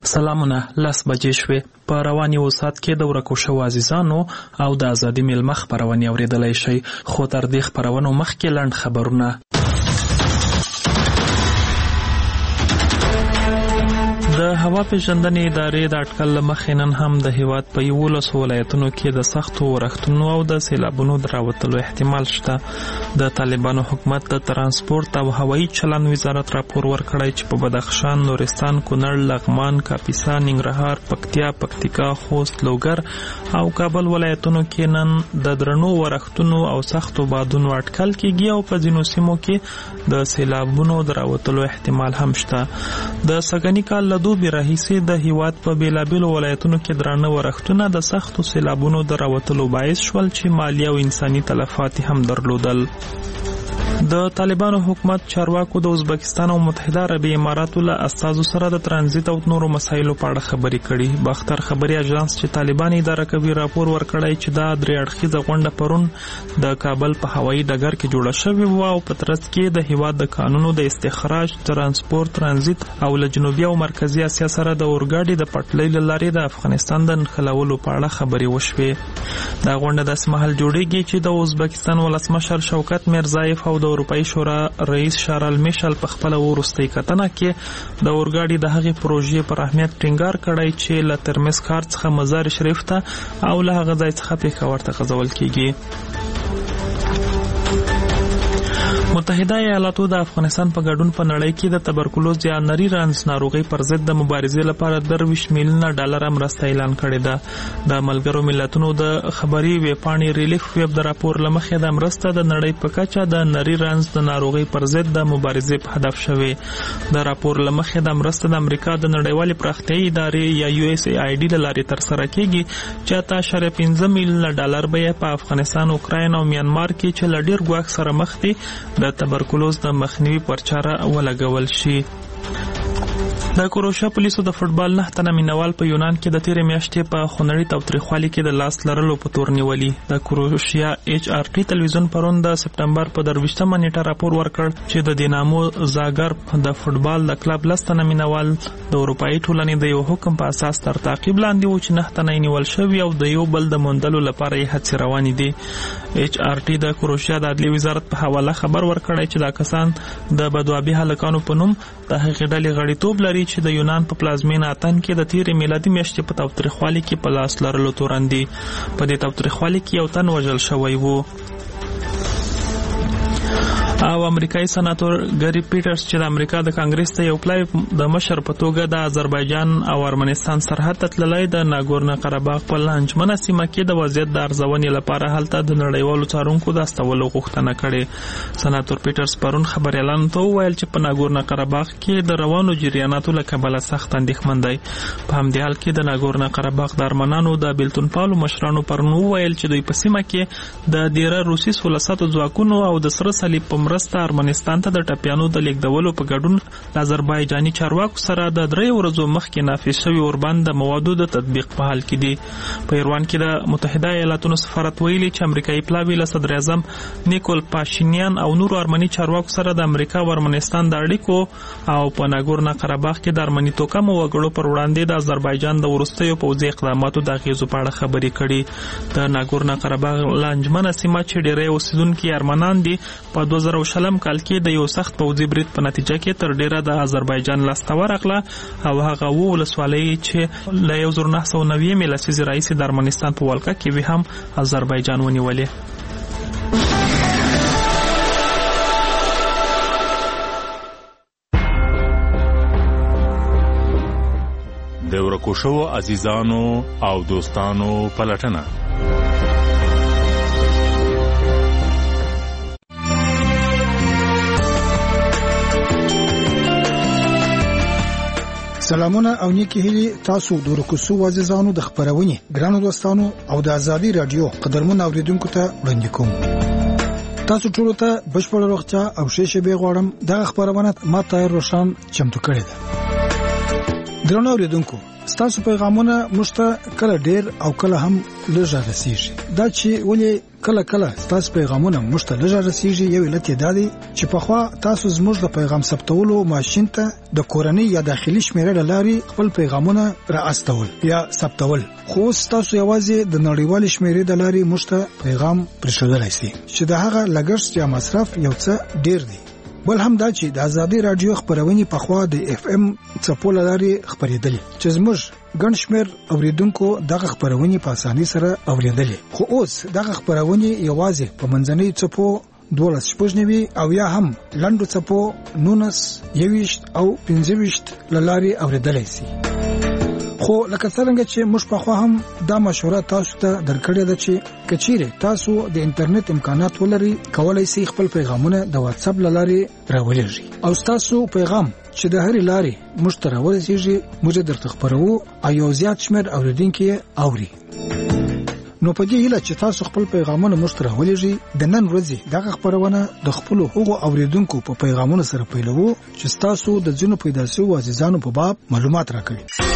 سلامونه 10 بجې شوې. په رواني وسات کې د ورکو شوو عزیزانو او د ازادي میلمه خبرونه اوریدلای شي، خو تر دې خبرونو مخکې لنډ خبرونه. د هوا پیژندنې ادارې د اټکل له مخې نن هم د هیواد په 11 ولایتونو کې د سختو اورښتونو او د سیلابونو د راوتلو احتمال شته. د طالبانو حکومت د ترانسپورت او هوایي چلند وزارت راپور ورکړی چې په بدخشان، نورستان، کونړ، لغمان، کاپیسا، ننګرهار، پکتیا، پکتیکا، خوست، لوګر او کابل ولایتونو کې نن د درنو اورښتونو او سختو بادونو اټکل کېږي او په ځینو سیمو کې د سیلابونو د راوتلو احتمال هم شته. د سږني کال له دوبي راهیسې د هیواد په بیلابیلو ولایتونو کې درانه اورښتونه د سختو سیلابونو د راوتلو باعث شول چې مالی او انساني تلفات هم درلودل. د طالبانو حکومت چارواکو د ازبکستان او متحده عربي اماراتو له استازو سره د ترانزیت او نورو مسایلو په اړه خبرې کړي. باختر خبري اژانس چې طالبان اداره کوي راپور ورکړی چې دا درې اړخیزه غونډه پرون د کابل په هوایي ډګر کې جوړه شوې وه او په ترڅ کې د هیواد د قانونو د استخراج، ترانسپورت، ترانزیت او له جنوبي او مرکزي اسیا سره د اورګاډي د پټلۍ له لارې د افغانستان د نښلولو په اړه خبرې وشوې. دا غونډه داسې مهال جوړیږي چې د ازبکستان ولسمشر شوکت میرزایف او د اروپایي شورا رئیس شارل میشل په خپل وروستۍ کتنه کې د اورګاډي د هغې پروژې پر اهمیت ټینګار کړی چې له ترمز ښار څخه مزار شریف ته او له هغه ځای څخه پېښور ته غځول کیږي. متحده ایالاتو د افغانستان په ګډون په نړۍ کې د تبرکلوز یا نري رنځ ناروغۍ پر ضد د مبارزې لپاره 23 میلیونه ډالر مرسته اعلان کړې ده. د ملګرو ملتونو د خبري ویبپاڼې ریلیف ویب د راپور له مخې د مرسته د نړۍ په کچه د نري رنځ د ناروغۍ پر ضد د مبارزې په هدف شوې. د راپور له مخې د مرسته د امریکا د نړیوالې پراختیایي ادارې یا USAID له لارې ترسره کیږي چې 8.5 میلیونه ډالر به په افغانستان، اوکراین او میانمار کې چې له ډیر ګواښ سره مخ دي د تبرکلوز د مخنیوي پر چاره ولګول شي. د کروشیا پولیسو د فوټبال 9 تنه مینوال په یونان کې د تیرې میاشتې په خونړي تاوتریخوالي کې د لاس لرلو په تور نیولي. د کروشیا HRT تلویزیون پرون د سپټمبر په 23مه نیټه راپور ورکړ چې د دینامو زاګرب د فوټبال د کلب 10 تنه مینوال د اروپایي ټولنې د یو حکم په اساس تر تعقیب لاندې و چې 9 تنه نیول شوي او د یو بل د موندلو لپاره یې هڅې روانې دي. HRT د کروشیا د عدلي وزارت په حواله خبر ورکړی چې دا کسان د بدوابي هلکانو په نوم د هغې ډلې غړیتوب لري چې د یونان په پلازمینه اتن کې د تیرې میلادي میاشتې په تاوتریخوالي کې په لاس لرلو تورن دي. په دې تاوتریخوالي کې یو تن وژل شوی و. او امریکایي سناتور ګری پیټرز چې د امریکا د کانګرس ته یو پلای د مشر په توګه د آذربایجان او ارمنستان سرحد ته تللی د ناګورنو قرهباغ په لانجمنه سیمه کې د وضعیت د ارزونې لپاره هلته د نړیوالو څارونکو د استولو غوښتنه کړې. سناتور پیټرز پرون خبریالانو ته وویل چې په ناګورنو قرهباغ کې د روانو جریاناتو له کبله سخت اندېښمن دی. په همدې حال کې د ناګورنو قرهباغ د ارمنانو د بیلتونپالو مشرانو پرون وویل چې دوی په سیمه کې د ډیره روسي سولساتو ځواکونو او د سره صلیب په مرسته ارمنستان ته د ټپیانو د لیږدولو په ګډون د آذربایجاني چارواکو سره د 3 ورځو مخکې نافذ شوي اوربند د موادو د تطبیق په حال کې دي. په ایروان کې د متحده ایالاتونو سفارت ویلي چې امریکایي پلاوی له صدر اعظم نیکول پاشینیان او نورو ارمني چارواکو سره د امریکا او ارمنستان د اړیکو او په ناګورنو قرهباغ کې د ارمني توکمو وګړو پر وړاندې د آذربایجان د وروستیو پوځي اقداماتو د اغیزو په اړه خبرې کړي. د ناګورنو قرهباغ لانجمنه سیمه چې ډېری اوسیدونکي ارمنان دي په 2000 کال کې د یو سخت پوځي برید په نتیجه کې تر ډیره د آذربایجان لاسته ورغله او هغه ولسوالۍ چې له 1990 لسیزې راهیسې د ارمنستان په ولکه کې وي هم آذربایجان ونیولې. د ورکو شوو عزیزانو او دوستانو پلټنه. سلامونه او نیکی هیلي تاسو د ورکو شوو عزیزانو د خبرونې ګرانو دوستانو او د ازادي رادیو قدرمن اوریدونکو ته وړاندې کوم. تاسو ټول ته بشپړ روغتیا او ښه به غواړم. دا خبرونه ما تایر روشن چمتو کړې ده. درنو اوریدونکو، تاسو پیغامونه مشته کله ډیر او کله هم لږه رسیږي. دا چې ولې کله کله تاسو پیغامونه موږ ته لږ رسیږي. یو علت دا دی چې پخوا تاسو زموږ د پیغام ثبتولو ماشين ته د کورنۍ یا داخلي شمیره لاري خپل پیغامونه را استول یا ثبتول، خو تاسو یوازې د نړیوال شمیرې د لاري موږ ته پیغام پرېښودلای شئ چې د هغه لګښت یا مصرف یو څه ډیر دی. بل هم دا چې د آزادي رادیو خبرونه پخوا د FM څپو لاري خبرېدلې چې زموږ ګڼ شمېر اوریدونکو دغه خبرونه په اسانۍ سره اوریدلې، خو اوس دغه خبرونه یوازې په منځنۍ څپو 12 او یا هم لنډو څپو 19 21 او 25 لاري اوریدلې شي. خو لکه څنګه چې موږ په خو هم دا مشوره تاسو ته درکړې ده چې کچېره تاسو د انټرنیټ امکانات ولري کولای شئ خپل پیغامونه د واتس اپ لاري راولېږئ او تاسو پیغام چې د هرې لاري موږ ته راورسیږي موږ درته خبرو او یو زیات شمېر اوریدونکو اوري. نو په دې هیله چې تاسو خپل پیغامونه موږ ته راولېږئ د نن ورځې دغه خبرونه د خپل هغو اوریدونکو په پیغامونو سره پیلوو چې تاسو د ځینو پیدا شوو عزیزانو په باب معلومات راکړي.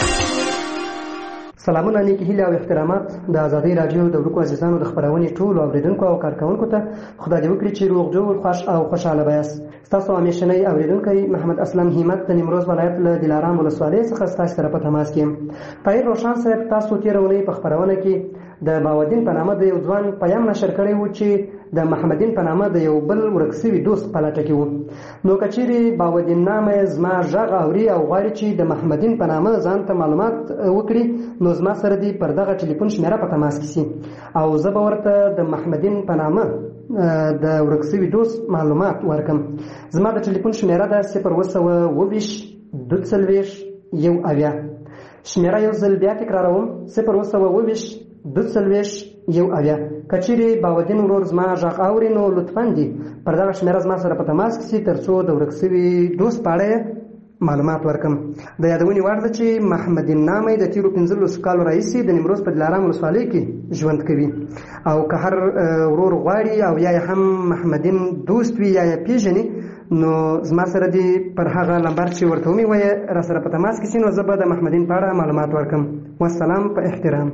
سلامونه نیکی هیله او احترامات د آزادۍ رادیو د ورکو عزیزانو د خبرونې ټولو اوریدونکو او کارکونکو ته خدای دې وکړي چې روغ جوړ خوش او خوشاله بایاست. تاسو همیشنی اوریدونکي محمد اسلم همت د نیمروز ولایت له دلارام ولسوالۍ څخه تاسو سره په تماس کې. طاهر روشن صاحب تاسو تیرونی په خبرونه کې د باودین په نامه د یو ځوان پیغام نشر کړی و چې د محمدین په نامه د یو بل ورکسوي دوست په لټه کې و. نو کچېرې باودین نامه زما ژغ اوري او غواړي چې د محمدین په نامه ځان ته معلومات وکړي نو زما سره دی پر دغه ټلیفون شمیره په تماس کې سي او زه به ورته د محمدین په نامه د ورکسوي دوست معلومات ورکم. زما د ټلیفون شمیره ده 020 22 1 شمیره یو ځل بیا تکراروم 020 22 1 کچېرې باودین ورور زما ژغ اوري نو لطفاً دی پر دغه شمیره زما سره په تماس کې سي ترڅو د ورکسوي دوست په اړه معلومات ورکم. د یادونې وړ ده چې محمدین نامه د تیرو 15 کالو راهیسې د نیمروز په دلارام ولسوالۍ کې ژوند کوي او که هر ورور غواړي او یا هم محمدین دوست وي یا پیژني نو زما سره دی پر هغه نمبر چې ورته ومې وایي را سره په تماس کې سي نو زه به د محمدین په اړه معلومات ورکم. والسلام په احترام.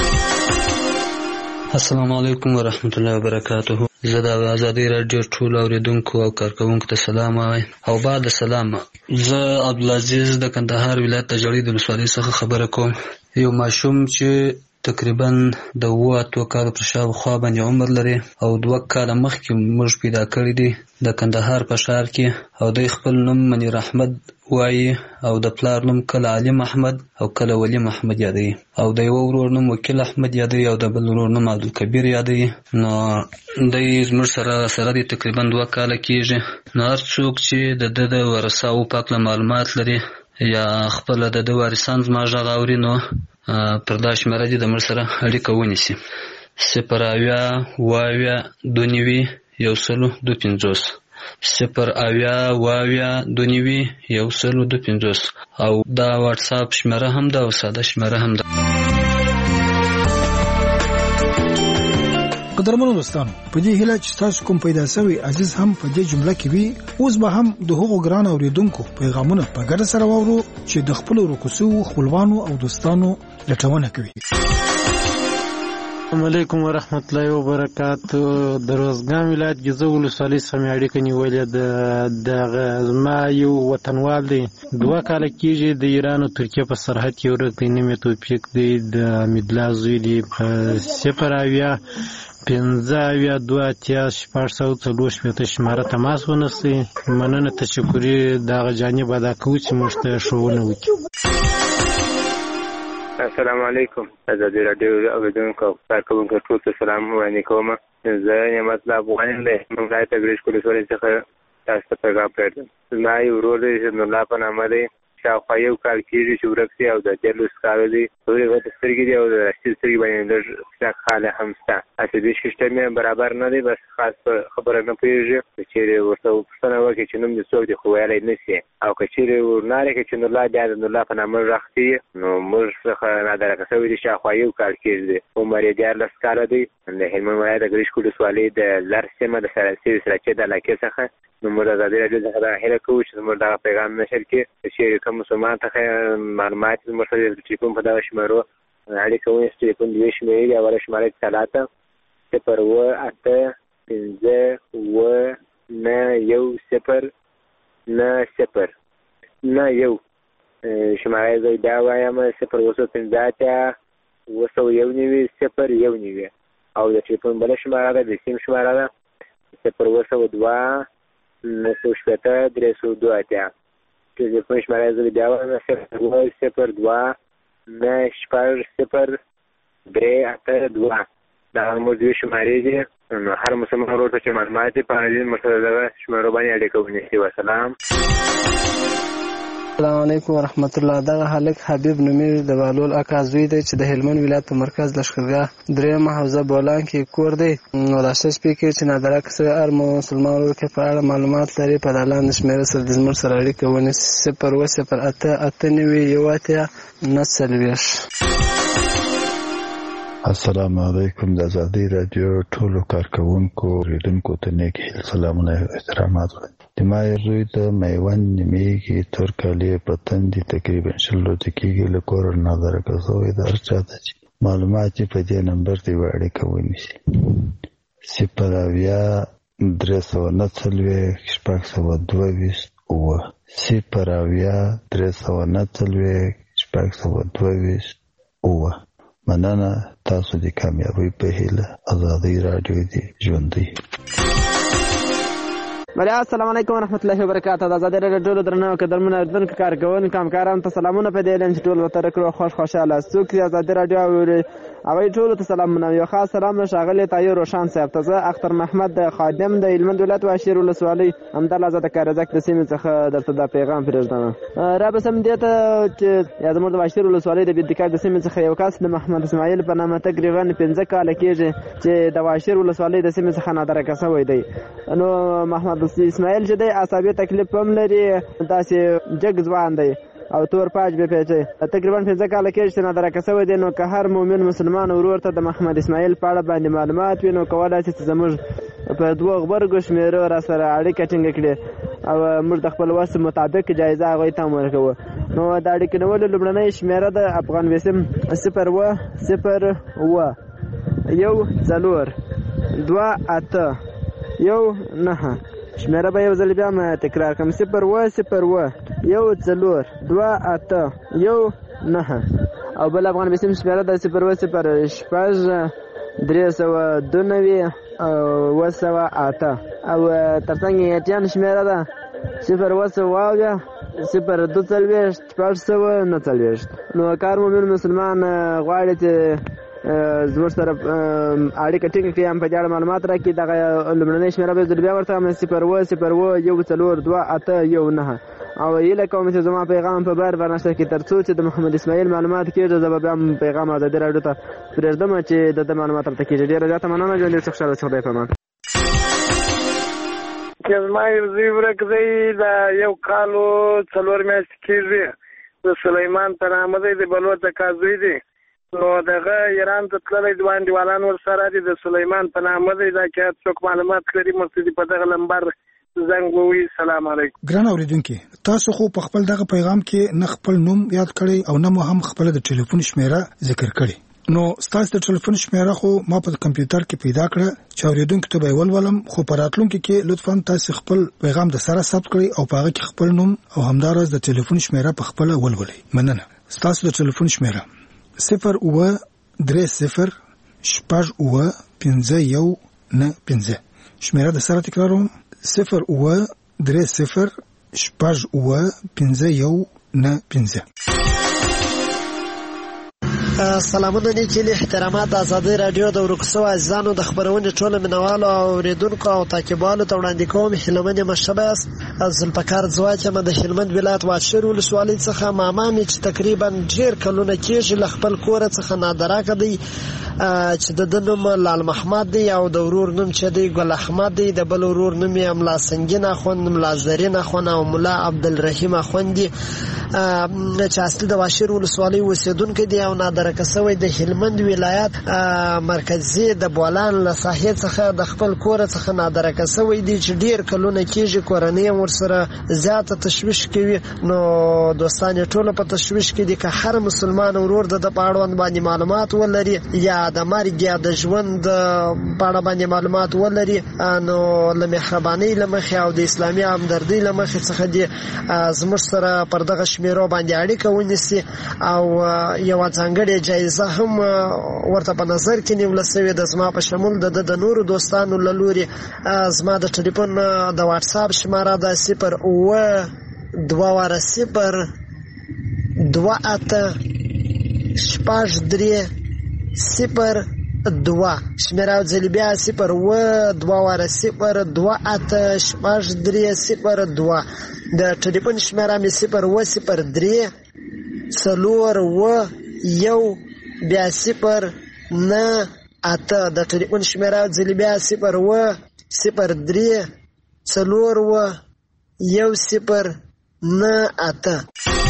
السلام علیکم ورحمت الله وبرکاته. زه د آزادۍ رادیو ټول اوریدونکو او کارکونکو ته سلام وایم او بعد سلام. زه عبدالعزیز د کندهار ولایت د جړۍ د ولسوالۍ څخه خبره کوم. یو ماشوم چې تقریبا د 7 کالو پر شاوخوا باندې عمر لري او 2 کاله مخکې موږ پیدا کړی دی د کندهار په ښار کې او د خپل نوم منیر احمد وایي او د پلار نوم کله علیم احمد او کله ولی محمد یادوي او د یو ورور نوم وکیل احمد یادوي او د بل ورور نوم عبدالکبیر یادوي. نو دی زموږ سره دی تقریبا 2 کاله کېږي. نو هر څوک چې د ورثاو په هکله معلومات لري یا خپله د وارثان زما غږ اوري نو پر دا شمېره دې د موږ سره اړیکه ونیسي 0 او دا واتس اپ شمېره هم ده او ساده شمېره هم ده. قدرمنو دوستانو په دې هیله چې تاسو کوم پیدا شوی عزیز هم په دې جمله کې وي اوس به هم د هغو ګران اوریدونکو پیغامونه په ګډه سره واورو چې د خپل ورکوسو خپلوانو او دوستانو لټونه کوي. السلام علیکم ورحمت الله وبرکاتو. د روزګان ولایت ګیزو ولسوالۍ سره اړیکه نیولې د زما یو وطنوال دی 2 کاله کېږي د ایران او ترکیه په سرحد کې ورک دی. نوم یې توفیق دی د حمیدالله زوی دی په 0 شماره تماس ونیسئ. مننه تشکري دغه جانب ادا کوو چې موږ ته ښوونه وکړي. السلام علیکم. آزادۍ رادیو اوریدونکو او کارکونکو ټول ته سلام وړاندې کوم. زه نعمت الله افغاني له ولایت ګریش ولسوالۍ څخه تاسو ته پیغام پرېږدم. زما یو ورور دی چې نور الله په نامه دی شاوخوا 1 کال کېږي چې ورک دی او د 13 کالو دی. تورې غټې سترګې دي او د راشدې سترګې باندې لږ کلک خاله هم شته. عصبي سیسټم یې برابر نه دی بس خاص خبره نه پوهېږي. که چېرې ورته پوښتنه وکړي چې نوم دې څوک دی خو ویلی نه شي او که چېرې ورنارې کړي چې نورالله بیا د نورالله په نامه غږ کوي نو موږ څخه نادرکه شوی دی شاوخوا 1 کال کېږي دی. عمر یې 14 کاله دی. د هلمند ولایت د ګریش ولسوالۍ د لر سیمه د سراسري سراچې د علاقې څخه نو موږ د آزادۍ رادیو څخه دا هیله کوو چې زموږ دغه پیغام نشر کړي. که چېرې کوم مسلمان ته معلومات زموږ سره د ټلیفون په دغه شمېرو اړیکه ونیسي. ټلیفون 2 شمېرې دي. اوله شماره 3 0-8-5-9-1-0-9-1 شماره زه بیا وایم 0-8-5-9-1-0-1 او د ټلیفون بله شماره ده د سیم شماره ده 0-2-9-302 ټلیفون شماره زه بیا وایم 0-2-9-0-3-8-2 دا موږ دوی شمارې دي هر مسلمان ورور ته چې معلومات دي په دې مرسته دغه شمارو باندې اړیکه ونیسي. وسلام. السلام علیکم ورحمت الله. دغه هلک حبیب نومېږي د بهلول اکا زوی دی چې د هلمند ولایت په مرکز لښکرګاه 3 حوزه بولان کې کور دی. نو راسته سپیکر چې نادرک سره هر مسلمان ورور کې په اړه معلومات لري په لاندې شمیره سره د زموږ سره اړیکه ونیسي 0-8-8-9-1-9. السلام علیکم. د ازادي رادیو ټولو کارکونکو ریډونکو ته نیک هیل سلامونه او احترامات. د ما روی د میوند نیمېږي تور کالي په تندي تقریبا 16 دقیقې له کور نه درکوي د ارچاته معلومات په دې نمبر دی اړیکه ونیسي 0-8-309-622 مننه. تاسو د کامیابی په هیله. ازادي رادیو دی ژوندۍ. السلام علیکم ورحمت الله وبرکاته. د ازادي رادیو ټول درنو قدرمنو اردن کارکون کامکاران ته سلامونه په دې لن چې ټول وتر کړو خوشاله څوک د ازادي رادیو اوی ټول ته سلامونه. یو خاص سلام شاغلی تایو روشان صاحب ته اختر محمد خادم د هلمند ولایت واشیر ولسوالۍ همدل آزاد کارزک د سیمې څخه درته د پیغام پرېږدم. را به سم دې ته چې یا زموږ د واشیر ولسوالۍ د بېدکا د سیمې څخه یو کس د محمد اسماعیل په نامه تقریبا 15 کاله کېږي چې د واشیر ولسوالۍ د سیمې څخه نادرکه شوی دی. نو محمد اسماعیل چې دی عصبي تکلیف هم لري داسې جګ ځوان دی او تور پاج به پیچي تقریبا 15 کاله کې چې نادرکه شوی دی. نو که هر مؤمن مسلمان ورور ته د محمد اسماعیل په اړه باندې معلومات وي نو کولای شي چې زموږ په 2 غبرګو شمیرو را سره اړیکه ټینګه کړي او موږ د خپل وس مطابق جایزه هغوی ته ورکوو. نو د اړیکې نیولو لومړنۍ شمیره د افغان وسیم 0-0-2-8-1-9 شمیره به یو ځل بیا م تکرار کوم 0-0-2-8-1-9 او بل افغان وسیم شمیره د 0-0-6-3-2-9-8 او ترڅنګ ایټیان شمیره ده 0-2-9. نو کار مومن مسلمان غواړي چې زموږ سره اړیکه ټینګه کړي هم په دې اړه معلومات راکړي. دغه لومړنۍ شمیره به بیا ورته 0-0-1-4-2-8-1-9 او هیله کوم چې زما پیغام په بار باندې کې تر څو چې د محمد اسماعیل معلومات کېږي زه به بیا پیغام ازادي رادیو ته پرېږدم چې د معلومات ورته کېږي. ډېره زیاته مننه. ژوندي اوسئ، خوشحاله اوسئ. خدای پامان. زما یو زوی ورک دی د 1 کال او 4 میاشتې کېږي د سلیمان په نامه دی د بلوڅ اکا زوی دی. نو دغه ایران ته تللی دوه انډیوالان ورسره دي د سلیمان په نامه دی. دا که څوک معلومات لري مرسته په دغه نمبر زنګ ووهي. سلام علیکم. ګران اورېدونکي، تاسو خو په خپل دغه پیغام کې نه خپل نوم یاد کړی او نه مو هم خپل د ټلیفون شمیره ذکر کړی. نو ستاسو د ټلیفون شمیره خو ما په کمپیوټر کې پیدا کړه چې اورېدونکو ته به ولولم، خو په راتلونکي کې لطفاً تاسو خپل پیغام د سره ثبت کړئ او په هغه کې خپل نوم او همدارس د ټلیفون شمیره په خپل ولولئ. مننه. ستاسو د ټلیفون شمیره 0-9-3-0-5-1-9-5 شمیره د سره تکراروم 0-9-3-0-5-1-9-5. سلامونه نیکی احترامات. ازادي رادیو د ورکسو عزیزانو د خبرونې ټوله منوالو او اوریدونکو او تعقیبوالو ته وړاندې کوم. هلمند مشبس ذوالفقار ځواک یم د هلمند ولایت واشیر ولسوالۍ څخه. ماما مې چې تقریبا ډېر کلونه کېږي له خپل کوره څخه نادراکه دی چې د نوم لال محمد دی او د ورور نوم چې دی ګل احمد دی. د بل ورور نوم یې ملا سنگین اخوند، ملا زرین اخوند او ملا عبدالرحیم اخوند دی چې اصلي د واشیر ولسوالۍ اوسېدونکی دی او نادر نادرکه شوی د هلمند ولایت مرکزي د بولان له ساحې څخه د خپل کور څخه نادرکه شوی دی چې ډیر کلونه کېږي کورنۍ ورسره زیاته تشویش کوي. نو دوستان ټول په تشویش کې دي که هر مسلمان ورور د په اړوند باندې معلومات ولري یا د مرګ یا د ژوند په اړه باندې معلومات ولري نو له مهربانۍ له مخې او د اسلامي همدردۍ له مخې څخه دي زموږ سره پر دغه شمیرو باندې اړیکه ونیسي او یوه ځانګړې جایزه هم ورته په نظر کې نیول شوې ده زما په شمول د نورو دوستانو له لورې. زما د ټلیفون د واټساپ شماره ده 0-2-8-6-3-0-2 شمیره ځل بیا 0-2-8-6-3-0-2 د ټلیفون شمیره مې 0-0-1-1-0-9-8 د ټلیفون شمیره ځل بیا 0-0-3-0-1-0-9-8.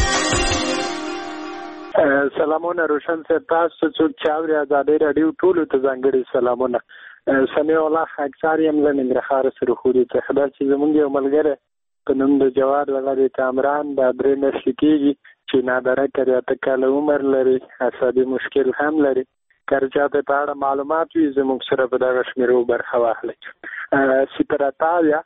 سلامونه روشن صاحب، تاسو څوک چې اوري ازادي رادیو ټولو ته ځانګړي سلامونه. سمیع الله خاکسار یم له ننګرهار سره خوري ته خدا چې زمونږ یو ملګری په نوم د جواد ولادي کامران د درې میاشتې کېږي چې نادرکه دی، 8 کاله عمر لري، عصبي مشکل هم لري. که چاته په اړه معلومات وي زموږ سره په دغه شمیرو برخه واخلئ. 0-8-4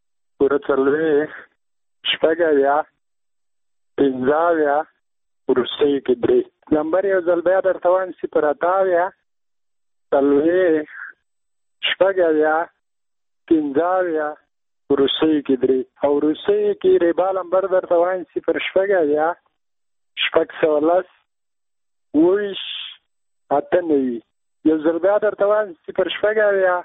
6-5 وروستۍ کې 3 نمبر یو ځل بیا درته وایم 0-8-4 6-5 وروستۍ کې 3 او وروستۍ کې ریبا نمبر درته وایم 0-6-6-14 28 یو ځل بیا درته وایم 0-6-6-14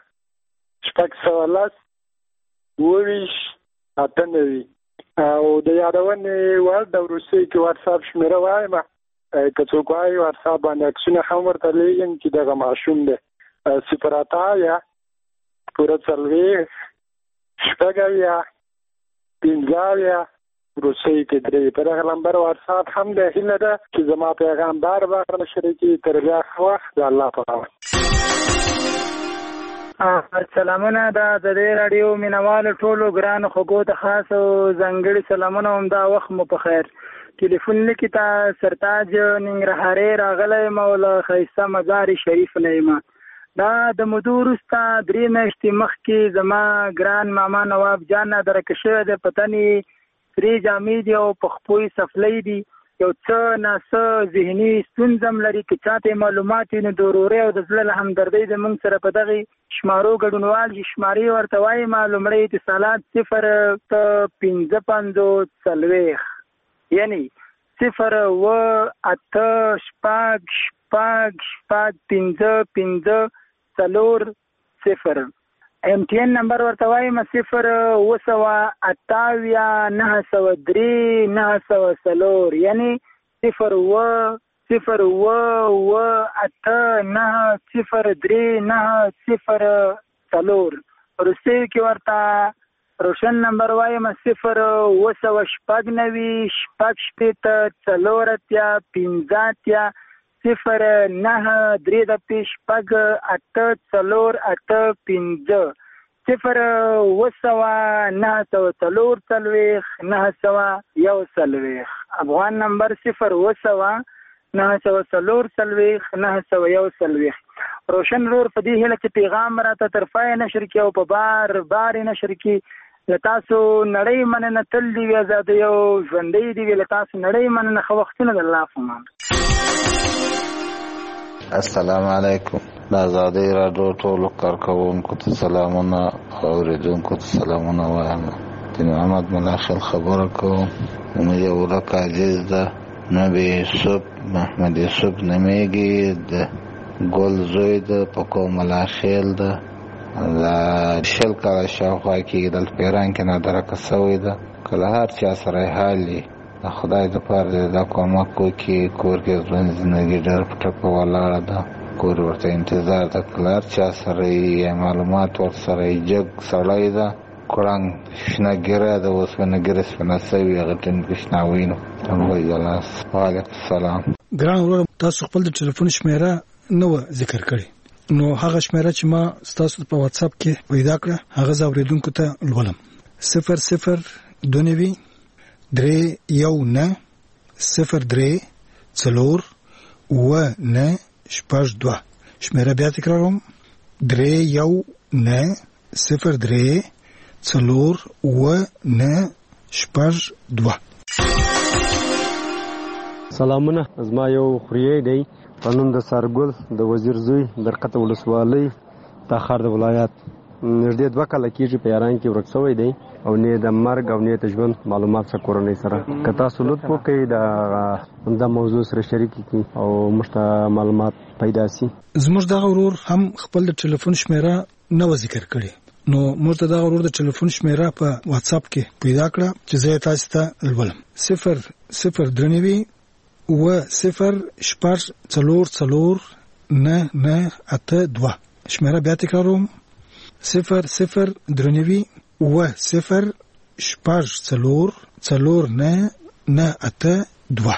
28 او د یادونې وړ د وروستۍ کې واتساپ شمیره وایم، که څوک وایي واتساپ باندې عکسونه هم ورته لیږم چې دغه ماشوم دی. 0-8-4 6-5 وروستۍ کې 3 په دغه نمبر واتساپ هم دی. هیله ده چې زما پیغام بار بار شریکي. تر بیا ښه وخت د الله په امان. سلامونه د دې رادیو مینوالو ټولو ګرانو خوږو ته خاص او ځانګړي سلامونه هم دا وخت مو په خیر. ټلیفون لیکي ته سرتاج ننګرهارۍ راغلی یم او له ښایسته مزار شریف نه یم. دا د مودو وروسته 3 میاشتې مخکې زما ګران ماما نواب جان نادرکه شوی دی. په تن یې سرې جامې دي او په خپو یې سفلۍ دي. یو څه ناڅه ذهني ستونزه هم لري. که چاته یې معلومات وي نو د ورورۍ او د زړه له همدردۍ زموږ سره په دغې شمارو ګډونوال شي. شمارې ورته وایم لومړی اتصالات 0-5-40 یعنې 0-8-5-5-5-4-0. MTN نمبر ورته وایم 0-903-903-904 یعنی 0-903-904. وروستۍ کې ورته روشن نمبر وایم 0-9-6-4-4-5 0-9-3-8-4-8-5 0-9-4-9-1 افغان نمبر 0-9-4-9-1 روشن رور په دې هیله چې پیغام راته طرفای نشر کې او په بار نشر کې لتاسو نړۍ مننه تل دی آزادۍ او ژوندۍ دی لتاسو نړۍ مننه خو وختونه د الله په امان. السلام علیکم. د آزادۍ راډیو ټولو کارکوونکو ته سلامونه او اوریدونکو ته سلامونه وایم. د محمد ملاخل خبره کوم. نوم یې ورک عزیز ده. نبی یوسف محمد یوسف نمیږي. د ګل زوی ده په کوم ملاخیل ده. دا 20 کاله شاوخوا کېږي دلته په ایران کې نادرکه شوی ده. که له هر چا سره یې حال وي د خدای دپاره دی دا کومک وکړي. کور کې ژوند زندګي ډېر په ټپه ولاړه ده. کور ورته انتظار ده. که له هر چا سره یې معلومات ورسره یې جګ سړی ده. کړنګ شنه ګیره ده. اوسپنه ګیره سپنه شوي هغه ټینګ شنه وینو. وعلیکم السلام. ګران ورور تاسو خپل د ټلیفون شمیره نو ذکر کړی نو هغه شمیره چې ما تاسو په واتس اپ کې پیدا کړه هغه زاوریدونکو ته لولم 0029 319 03 4 9 2 شمیره بیا تکراروم 319 03 4 9 2 سلامونه زما یو خوري دی په نوم د سارګل د وزیر زوی درقته ولسوالۍ تاخر د ولایت نږدې 2 کاله کېږي په یاران کې ورک شوی دی او نه د مرګ او نه د ژوند معلومات سره کورنۍ سره که تاسو لطف وکړئ د موضوع سره شریک کړئ او موږ معلومات پیدا شي. زموږ دغه ورور هم خپل د ټلیفون شمیره نو ذکر کړي نو موږ دغه ورور د ټلیفون شمیره په واتس اپ کې پیدا کړه چې زه تاسو ته لولم 0039 و 0 شپږ 4 9 9 2 شمیره بیا تکراروم 0039 و 0 شپږ 4 9 9 2.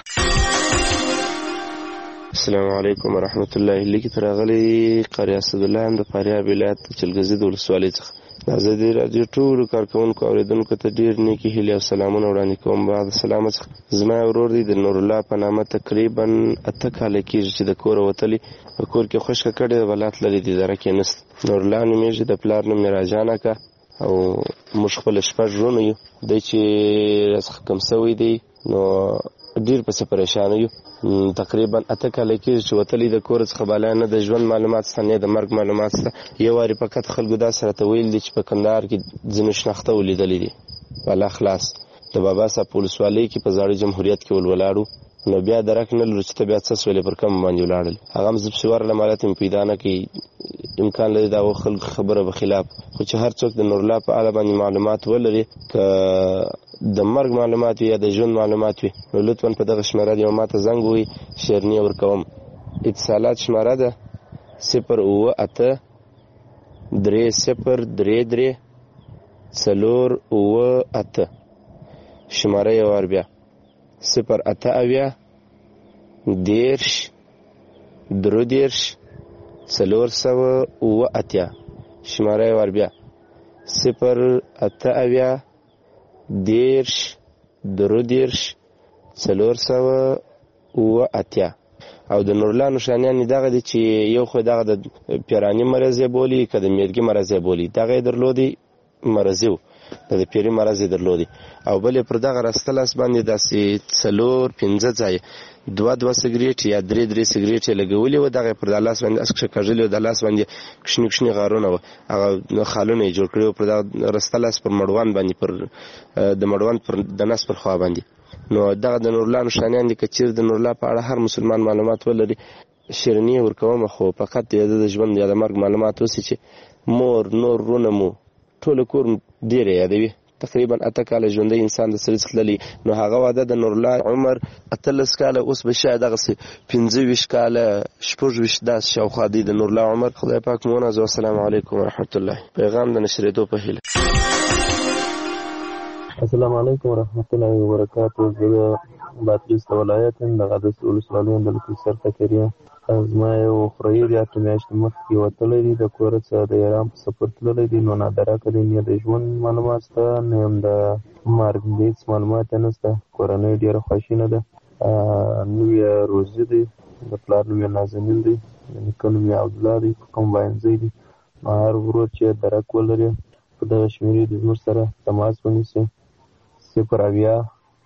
السلام علیکم ورحمت الله. لیکي ترغلي قاری اسد الله هم د فاریاب ولایت چلګزي د ولسوالۍ څخه د ازادي رادیو ټول کارکونکو اوریدونکو ته ډیر نیکی هیله او سلامونه وړاندې کوم. بعد سلام زما ورور دی د نور الله په نامه تقریبا 8 کال کېږي چې د کور وتلی کور کې خوشک کړي ولات لري د درکې نست نور الله نومېږي د پلار نوم راجانه کا او مش خپل شپږ ورونه یو د چې رسخ کم سوی دی نو ډیر په پریشان یو تقریبا 8 کال کې چې وتلی د کور څخه بالا نه د ژوند معلومات ستنه د مرګ معلومات ست یو واری فقط خلکو دا سره ته ویل دي چې په کندهار کې ځینې شناخته ولیدلې دي والا خلاص د بابا صاحب پولیسوالۍ کې په زاړه جمهوریت کې ولولاړو نو بیا درک نه لري چې بیا څه سولې پر کم باندې ولاړل هغه مزب شوار لمالت پیدا نه کې امکان لري دا خلک خبره به خلاف خو چې هر څوک د نور الله په اړه باندې معلومات ولري ک د مرګ معلومات یا د ژوند معلومات وي نو لطفا په دغه شمیره دی ماته زنګ وي شیرنی ورکوم اتصالات شمیره ده 08 3033 4 شمیره یو ور بیا 08 دیرش درو دیرش 4 شماره ور بیا 08 دیرش درو دیرش 4 او د نورلا نشانیان دغه دي چې یو خو دغه د پیرانی مرض بولی که د میرګي مرض بولی دغه درلودي مرضو د پیری مرض درلودي او بل پر دغه راستلاس باندې داسې 4-5 ځای 2 سیګریټ یا 3 سیګریټ لګولې و دغه پر د لاس باندې اسکه کاژلې د لاس باندې کښنی غارونه و هغه خالونه جوړ کړو پر د راستلاس پر مړوان باندې پر د مړوان پر د نس پر خوا باندې نو دغه د نورلا نشانیان دي کچیر د نورلا په اړه هر مسلمان معلومات ولري شیرنی ورکوم خو فقط د ژوند یا د مرګ معلومات وسی چې مور نور رونمو ټول کور ډیره یادوي تقریبا 8 کال ژوندۍ انسان د سړي تللی نو هغه واده د نورلا عمر 13 کال اوس به شاید دغه 15 کال 14 داس شاوخوا دی د نورلا عمر خدای پاک مونږ او السلام علیکم ورحمت الله پیغام د نشریدو په هیله. السلام علیکم ورحمت الله وبرکاته. زه باتریس ولایت د غدس ولسوالۍ د لکسر تکریه زما یو خوري دی چې میاشتې مخکې وتلی دی د کور څخه د ایران په سفر تللی دی نو نادره کړی نه د ژوند معلومات شته نه هم د مرګ هېڅ معلومات یې نشته. کورنۍ ډېره خواشینه ده. نوم یې روزي دی د پلار نوم یې نازنین دی د نیکه نوم یې عبدالله دی په کوم واینځی دی. نو هر ورور چې درک ولري په دغه شمېرې د زموږ سره تماس ونیسي 0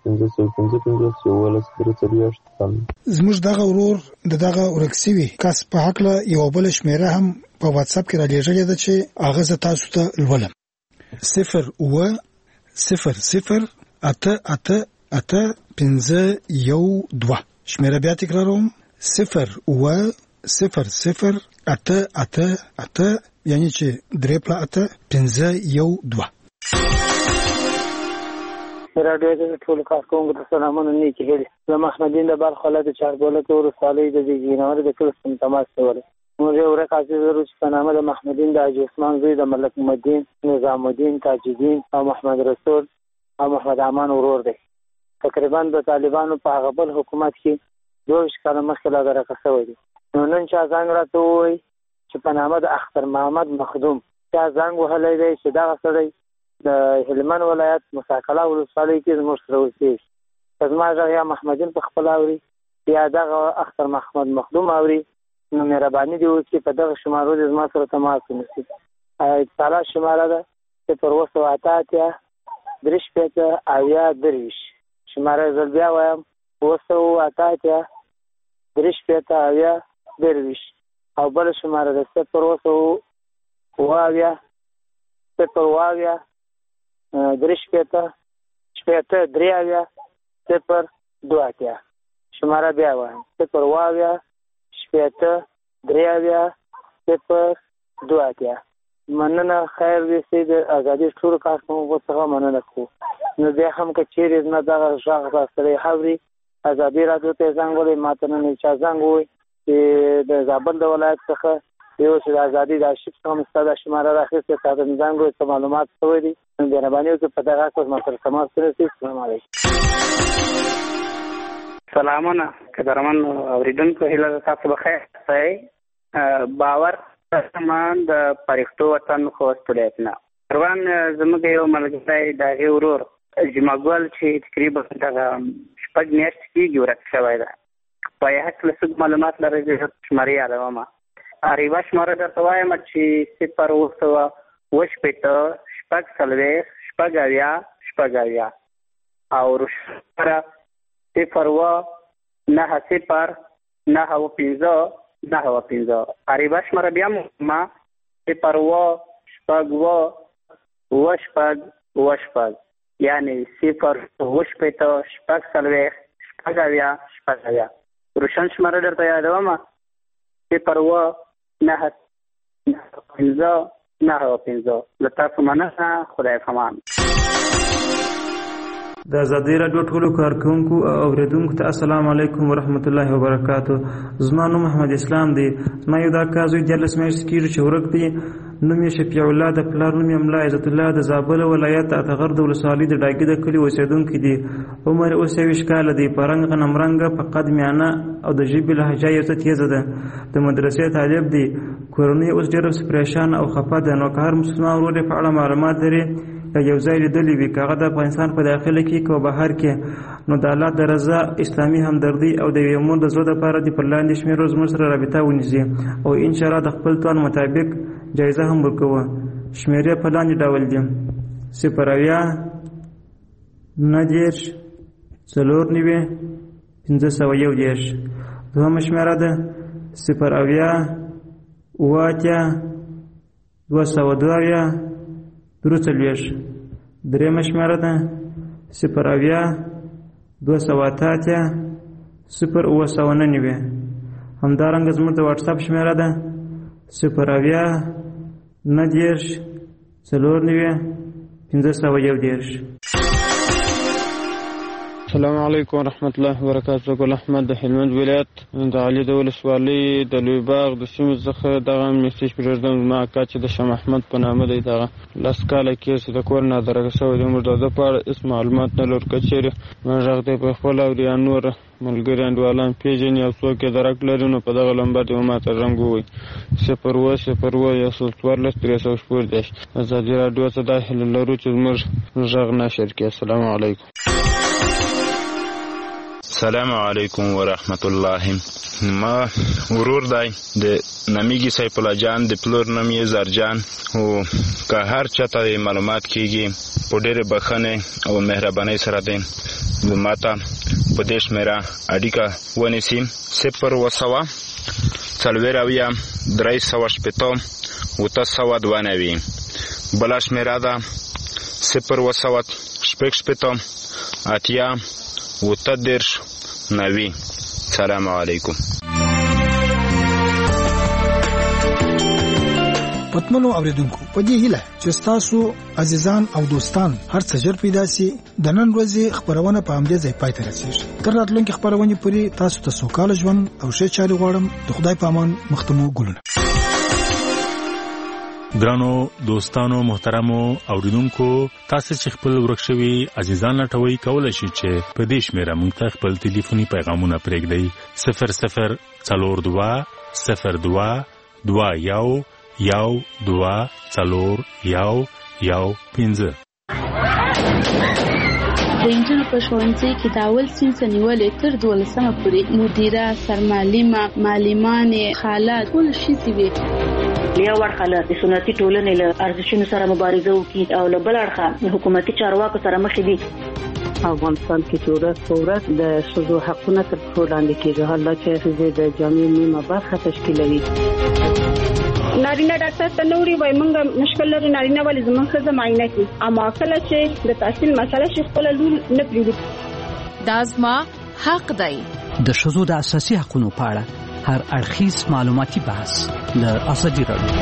زموږ دغه ورور د دغه ورکسوي کس په حقله یو بل شمیره هم په واتس اپ کې را لېږلې ده چې هغه زه تاسو ته لولم 0 شمیره بیا تکراروم 0 یعنی چې 3+8 راډیو د ټول کارکونکو ته سلامونه نیکی هیلې. زه محمدین د بلخ ولایت چارګولک ولسوالۍ د جینور د کلستون تماس کولی. موږ یو ورک عزیز ورور چې په نامه د محمدین د حاجي عثمان زوی د ملک الدین نظام الدین تاج الدین او محمد رسول او محمد امان ورور دی. تقریبا د طالبانو په هغه بل حکومت کې 22 کاله مخکې لا درکه شوی دی. نو نن چا زنګ راته ووایي چې په نامه د اختر محمد مخدوم چا زنګ وهلی دی چې دغه سړی د هلمند ولایت مساکله ولسوالۍ کې زموږ سره اوسېږي. که زما غږ یا محمدین په خپله اوري یا دغه اختر محمد مخدوم اوري نو مهرباني دې وکړي په دغه شمارو دې زما سره تماس ونیسي. اتصالات شماره ده 078 3 5 شماره زل بیا وایم 078 3 5 او بل شماره ده 0 واویا 0 3 0 شماره بیا وایم 0 3 مننه خیر دې سي د ازادي ټول کارکونکو څخه مننه کوو. نو بیا هم که چیرې نه دغه غږ را سره حاوري ازادي راډیو ته زنګ ولې ماته نه چا زنګ وي چې د زابل د ولایت څخه یو چې د ازادي د آرشیف څخه مستند شماره راخیسته تاسو زنګ وي څه معلومات شوي دي نو مهرباني وکړئ په دغه اساس ما سره تماس ونیسئ. السلام علیکم. سلامونه قدرمن اوریدونکو، هیله تاسو بخیر اوسئ. باور سامان د پرښتو وطن خوست ولایتنا روان زموږ یو ملګری د هغې ورور جمعګل چې تقریبا دغه 6 میاشتې کېږي ورک شوی ده. په یې هکله څه معلومات لرئ چې شمارې یادومه. یوه شماره درته وایم چې 0 او روشنه 0 9 عریبه شماره بیا ما 0 یعنی 0 روشن شماره درته یادومه 0 9 له تاسو مننه. خدای پامان. د ازادي راډیو ټولو کارکونکو او اوریدونکو ته السلام علیکم ورحمت الله وبرکاتو. زما نوم محمد اسلام دی. زما یو دا کار زوی 14 میاشتې کېږي چې ورک دی. نوم یې شفیع الله د پلار نوم یې ملا عزت الله د زابل ولایت اتغر د ولسوالۍ د ډاګي د کلي اوسېدونکی دی. عمر اوس 23 کاله دی. په رنګ غنمرنګه په قد میانه او د ژبې لهجه یې څه تیزه ده. د مدرسې طالب دی. کورنۍ اوس ډېره پریشان او خفه ده. نو که هر مسلمان ورور یې په اړه معلومات لري یا یو ځای لیدلی وي که هغه د افغانستان په داخله کې که بهر کې نو د الله د رضا اسلامي همدردي او د یوې مور د زړه دپاره دې په لاندې شمېرو زموږ سره رابطه ونیسي او انشاءالله د خپل توان مطابق جایزه هم ورکوه. شمېرې په لاندې ډول دي 0 9 501. دوهمه شمېره ده 0 242. درېیمه شمېره ده 0 همدارنګه زموږ د واټساپ شمېره ده 0 السلام علیکم ورحمت الله وبرکاتہ. ګل احمد د هلمند ولایت د علي د ولسوالۍ د لوی باغ د سیمې څخه دغه میسج پرېږدم. زما اکا چې د شاه محمد په نامه دی دغه 10 کاله کېږي چې د کور نه درکه شوی دی. موږ د ده په اړه هېڅ معلومات نه لرو. که چېرې غږ دی په خپل اوري یا نور ملګري انډیوالان پېژني او څوک یې درک لري نو په دغه لمبر دې ماته رنګ ووایي 0 ازادي راډیو ته دا هیله لرو چې زموږ غږ نشر کړي. السلام علیکم. السلام علیکم ورحمت الله. ما ورور دی د نامیږي سیف الله جان د پلور نوم یې زرجان او که هر چاته معلومات کېږي په ډېرې بښنې او مهربانۍ سره دی ماته په دې شمېره اړیکه ونیسي 0 390 بله شمېره ده 0 سلام علیکم. پتمنو اوریدونکو په دې هیله چې تاسو عزیزان او دوستان هر څه ژر پیدا سي د نن ورځې خبرونه په همدې ځای پای ته رسیږي. تر راتلونکي خبرونه پورې تاسو ته سوکاله ژوند او ښه چارې غواړم. د خدای په امان. مختمو ګلونه. ګرانو دوستانو محترمو اوریدونکو تاسو چې خپل ورک شوي عزیزان لټوي کولای شئ چې په دې شمیره موږ ته خپل ټلیفوني پیغامونه پرېږدئ 004212 د انجنونو په ښوونځي کې د اول صنف نیولې تر 12مه پورې مدیره، سرمعلمه، معلمانې، خالات ټول ښځې وي. یو اړخه له سنتي ټولنې له ارزښتونو سره مبارزه وکړي او له بل اړخه حکومتي چارواکو سره مخ دي. افغانستان کې چې ورځ په ورځ د ښځو حقونه تر پښو لاندې کېږي، حالا چې ښځې د جامعې نیمه برخه تشکیلوي. نارینه ډاکټر ته نوري وای مونږ مشکل لري نارینه ولې زموږ ښځه معاینه کوي، اما کله چې د تحصیل مسله شي خپل لور نه پریږدي. دا زما حق دی. د ښځو د اساسي حقوقو په اړه هر اړخیز معلوماتي بحث له ازادي راډیو.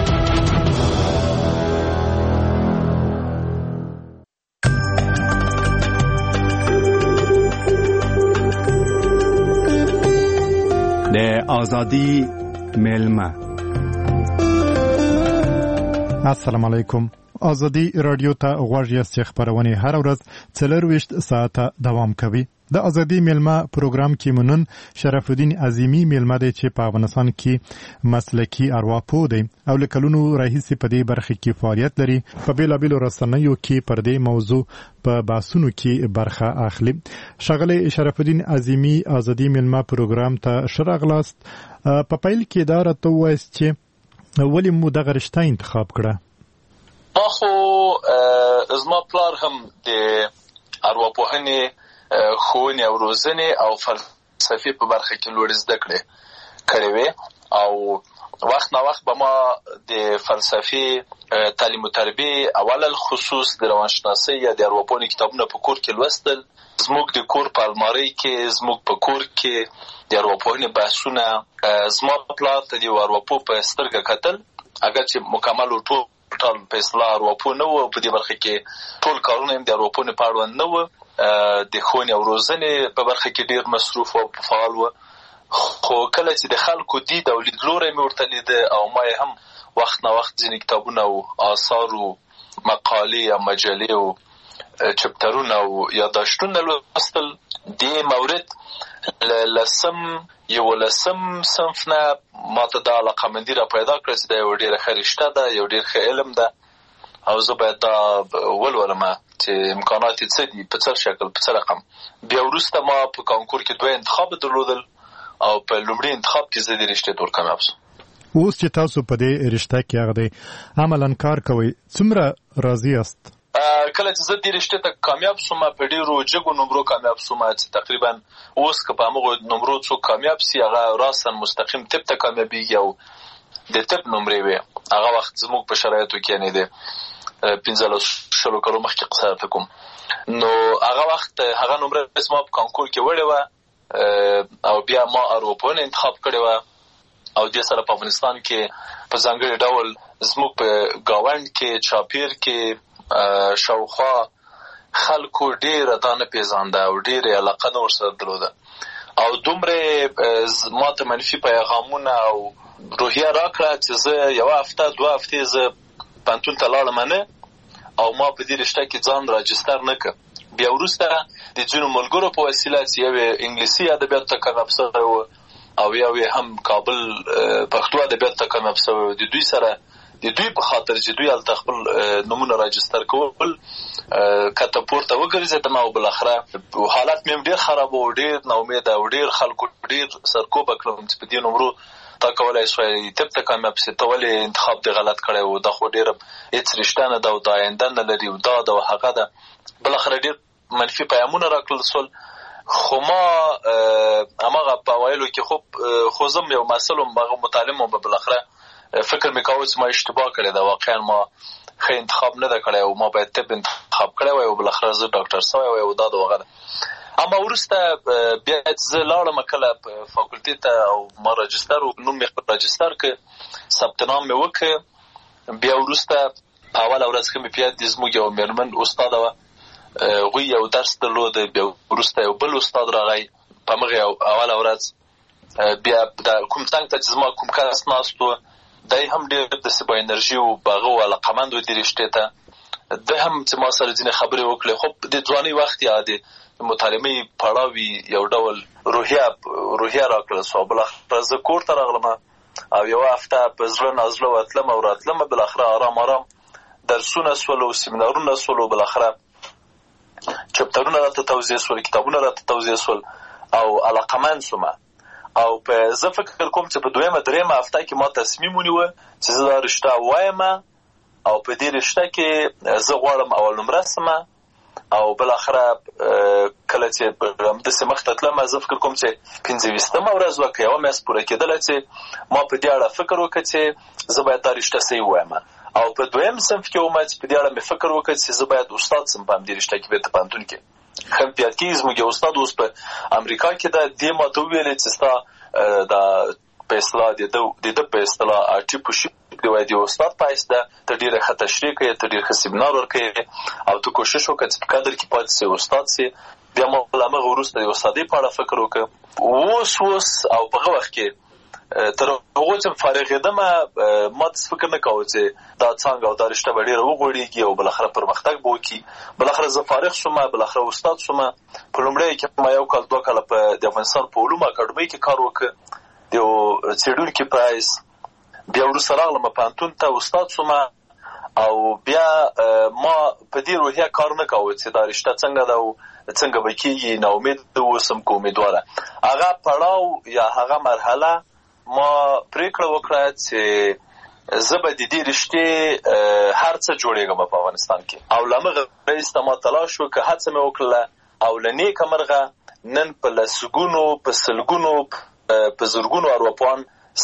د ازادي ملما. السلام علیکم. ازادي رادیو ته غوږ یاست چې خبرونه هر ورځ 24 ساعته دوام کوي. د ازادي ملما پروګرام کې منن شرف الدین عظیمی ملما دی چې په افغانستان کې مسلکی ارواپوه دی او لکلونو راهیسې په دې برخه کې فعالیت لري. په بیلابیلو رسنیو کې پر دې موضوع په بحثونو کې برخه اخلي. ښاغلی شرف الدین عظیمی ازادي ملما پروګرام ته شراغلاست. په پیل کې دا راته وایست چې ولی مو دغه رشته انتخاب کړه؟ ما خو زما پلار هم د ارواپوهنې ښوونې او روزنې او فلسفې په برخه کې لوړې زده کړې کړې وې او وخت نا وخت به ما د فلسفې تعلیم او تربیه اول الخصوص د روانشناسۍ یا د ارواپوهنې کتابونه په کور کې لوستل. زموږ د کور په المارۍ کې زموږ په کور کې د ارواپوهنې بحثونه زما پلار ته د ارواپوه په سترګه کتل، اگر چې مکمل ټول په اصطلاح ارواپوه نه و. په دې برخه کې ټول کارونه هم د ارواپوهنې په اړوند نه و. د ښوونې او روزنې په برخه کې ډېر مصروف او فعال و. خو کله چې د خلکو دید او لیدلوری مې ورته لیده او ما یې هم وخت نا وخت ځینې کتابونه او آثار او مقالې او مجلې او چپټرونه او یادداشتونه لوستل. دې مورد لسم صنف نه ماته دا علاقه‌مندي را پیدا کړه چې دا یو ډېره ښه رشته ده، یو ډېر ښه علم ده او زه باید دا ولولم چې امکانات یې څه دي، په څه شکل، په څه رقم. بیا وروسته ما په کانکور کې 2 انتخاب درلودل او په لومړي انتخاب کې زه د رشتې ټول کامیاب شوم. اوس چې تاسو په دې رشته کې هغه دی عملاً کار کوئ، څومره راضي یاست؟ کله چې زه د رشتې ته کامیاب شوم په ډېرو جګو نمرو کامیاب شوم چې تقریبا اوس که په همغو نمرو څوک کامیاب سي هغه راساً مستقیم طب ته کامیابېږي او د طب نمرې وې. هغه وخت زموږ په شرایطو کې یعنې د 15 کالو مخکې قصه کوم نو هغه وخت هغه نمره زما په کانکور کې وړې وه او بیا ما ارواپوهنه انتخاب کړې وه او دې سره په افغانستان کې په ځانګړي ډول زموږ په ګاونډ کې چاپیر کې شاوخوا خلکو ډېره دا نه پیژانده او ډېره علاقه نه ورسره درلوده او دومره ما ته منفي پیغامونه او روحیه راکړه چې زه یوه هفته 2 هفتې زه پوهنتون ته لاړم نه او ما په دې رشته کې ځان راجستر نه کړ. بیا وروسته د ځینو ملګرو په وسیله چې یو انګلیسي ادبیاتو ته کامیاب شوی و او یو هم کابل پښتو ادبیاتو ته کامیاب شوی و. د دوی سره د دوی په خاطر چې دوی هلته خپل نومونه راجستر کول کته پورته وګرځېدم او بالاخره حالت مې هم ډېر خراب و، ډېر ناامیده او ډېر خلکو ډېر سرکوبه کړم چې په دې نمرو تا کولای شوی طب ته کامیاب سي، ته ولې انتخاب دې غلط کړی و، دا خو ډېره هېڅ رشته نه ده او دا آینده نه لري او دا ده او هغه ده. بالاخره ډېر منفي پیغامونه راکړل سول. خو ما هماغه په اوایلو کې خو زه یو محصل وم، هغه متعلم وم، بالاخره فکر مې کاوه چې ما اشتباه کړې ده، واقعا ما ښه انتخاب نه ده کړی او ما باید طب انتخاب کړی وای او بالاخره زه ډاکټر سوی وای او دا ده هغه ده. اما وروسته بیا زه لاړم کله فاکولټي ته او ما راجستر نوم مې خپل راجستر کړ، ثبت نام مې وکړ. بیا وروسته په اوله ورځ ښه مې په یاد دي زموږ یو مېرمن استاده وه، هغوی یو درس درلود. بیا وروسته یو بل استاد راغی په همغې اوله ورځ. بیا کوم څنګ ته چې زما کوم کس ناست و دای هم ډېر داسې با انرژي و باغه و علاقمند و دې رشتې ته. د هم چې ما سره ځینې خبرې وکړې، خو د ځوانۍ وخت یا د مطالعې پړاو یو ډول روحیه راکړل سوه. بالاخره زه کور ته راغلم او یوه هفته په زړه نازړه وتلم او راتلم. بالاخره آرام درسونه سول او سیمینارونه سول او بالاخره چپټرونه راته توضیح سول، کتابونه راته توضیح سول او علاقمند سوم. او په زه فکر کوم چې په دویمه دریمه هفته کې ما تصمیم ونیوه چې زه دا رشته وایم او په دې رشته کې زه غواړم اول نمره سم. او بالاخره کله چې همداسې مخته تلم، زه فکر کوم چې 25مه ورځ وه که یوه میاشت پوره کېدله چې ما په دې اړه فکر وکړ چې زه باید دا رشته صحیح ووایم. او په دویم صنف کې وم چې په دې اړه مې فکر وکړ چې زه باید استاد سم په همدې رشته کې بېرته پوهنتون کې. ښه مې په یاد کېږي زموږ یو استاد اوس په امریکا کې ده، دې ما ته وویلې چې ستا دا په اصطلاح د ده په اصطلاح ټیپوشیپ دی وایي د استاد په حیث ده، ته ډېره ښه تشریح کوې، ته ډېر ښه سیمینار ورکوې او ته کوشش وکړه چې په قدر کې پاتې سې استاد سې. بیا ما له همغه وروسته د استادۍ په اړه فکر وکړ. اوس او په هغه وخت کې تر هغو چې فارغېدم ما داسې فکر نه کوه چې دا څانګه او دا رشته به ډېره وغوړېږي او بالاخره پرمختګ به وکړي. بالاخره زه فارغ شوم، بالاخره استاد شوم. په لومړیو کې ما 1 کال 2 کاله د افغانستان په علومو اکاډمۍ کې کار وکړ د یو څېړونکي په حیث. بیا وروسته راغلم پوهنتون ته استاد شوم او بیا ما په دې روحیه کار نه کوه چې دا رشته څنګه ده او څنګه به کېږي. ناامید اوسم که امیدواره. هغه پړاو یا هغه مرحله ما پرېکړه وکړه چې زه به د دې رشتې هر څه جوړېږم په افغانستان کې. او له همغه وروسته ما تلاش وکړه، هڅه مې وکړله او له نیکه مرغه نن په لسګونو، په سلګونو، په زرګونو ارواپوهان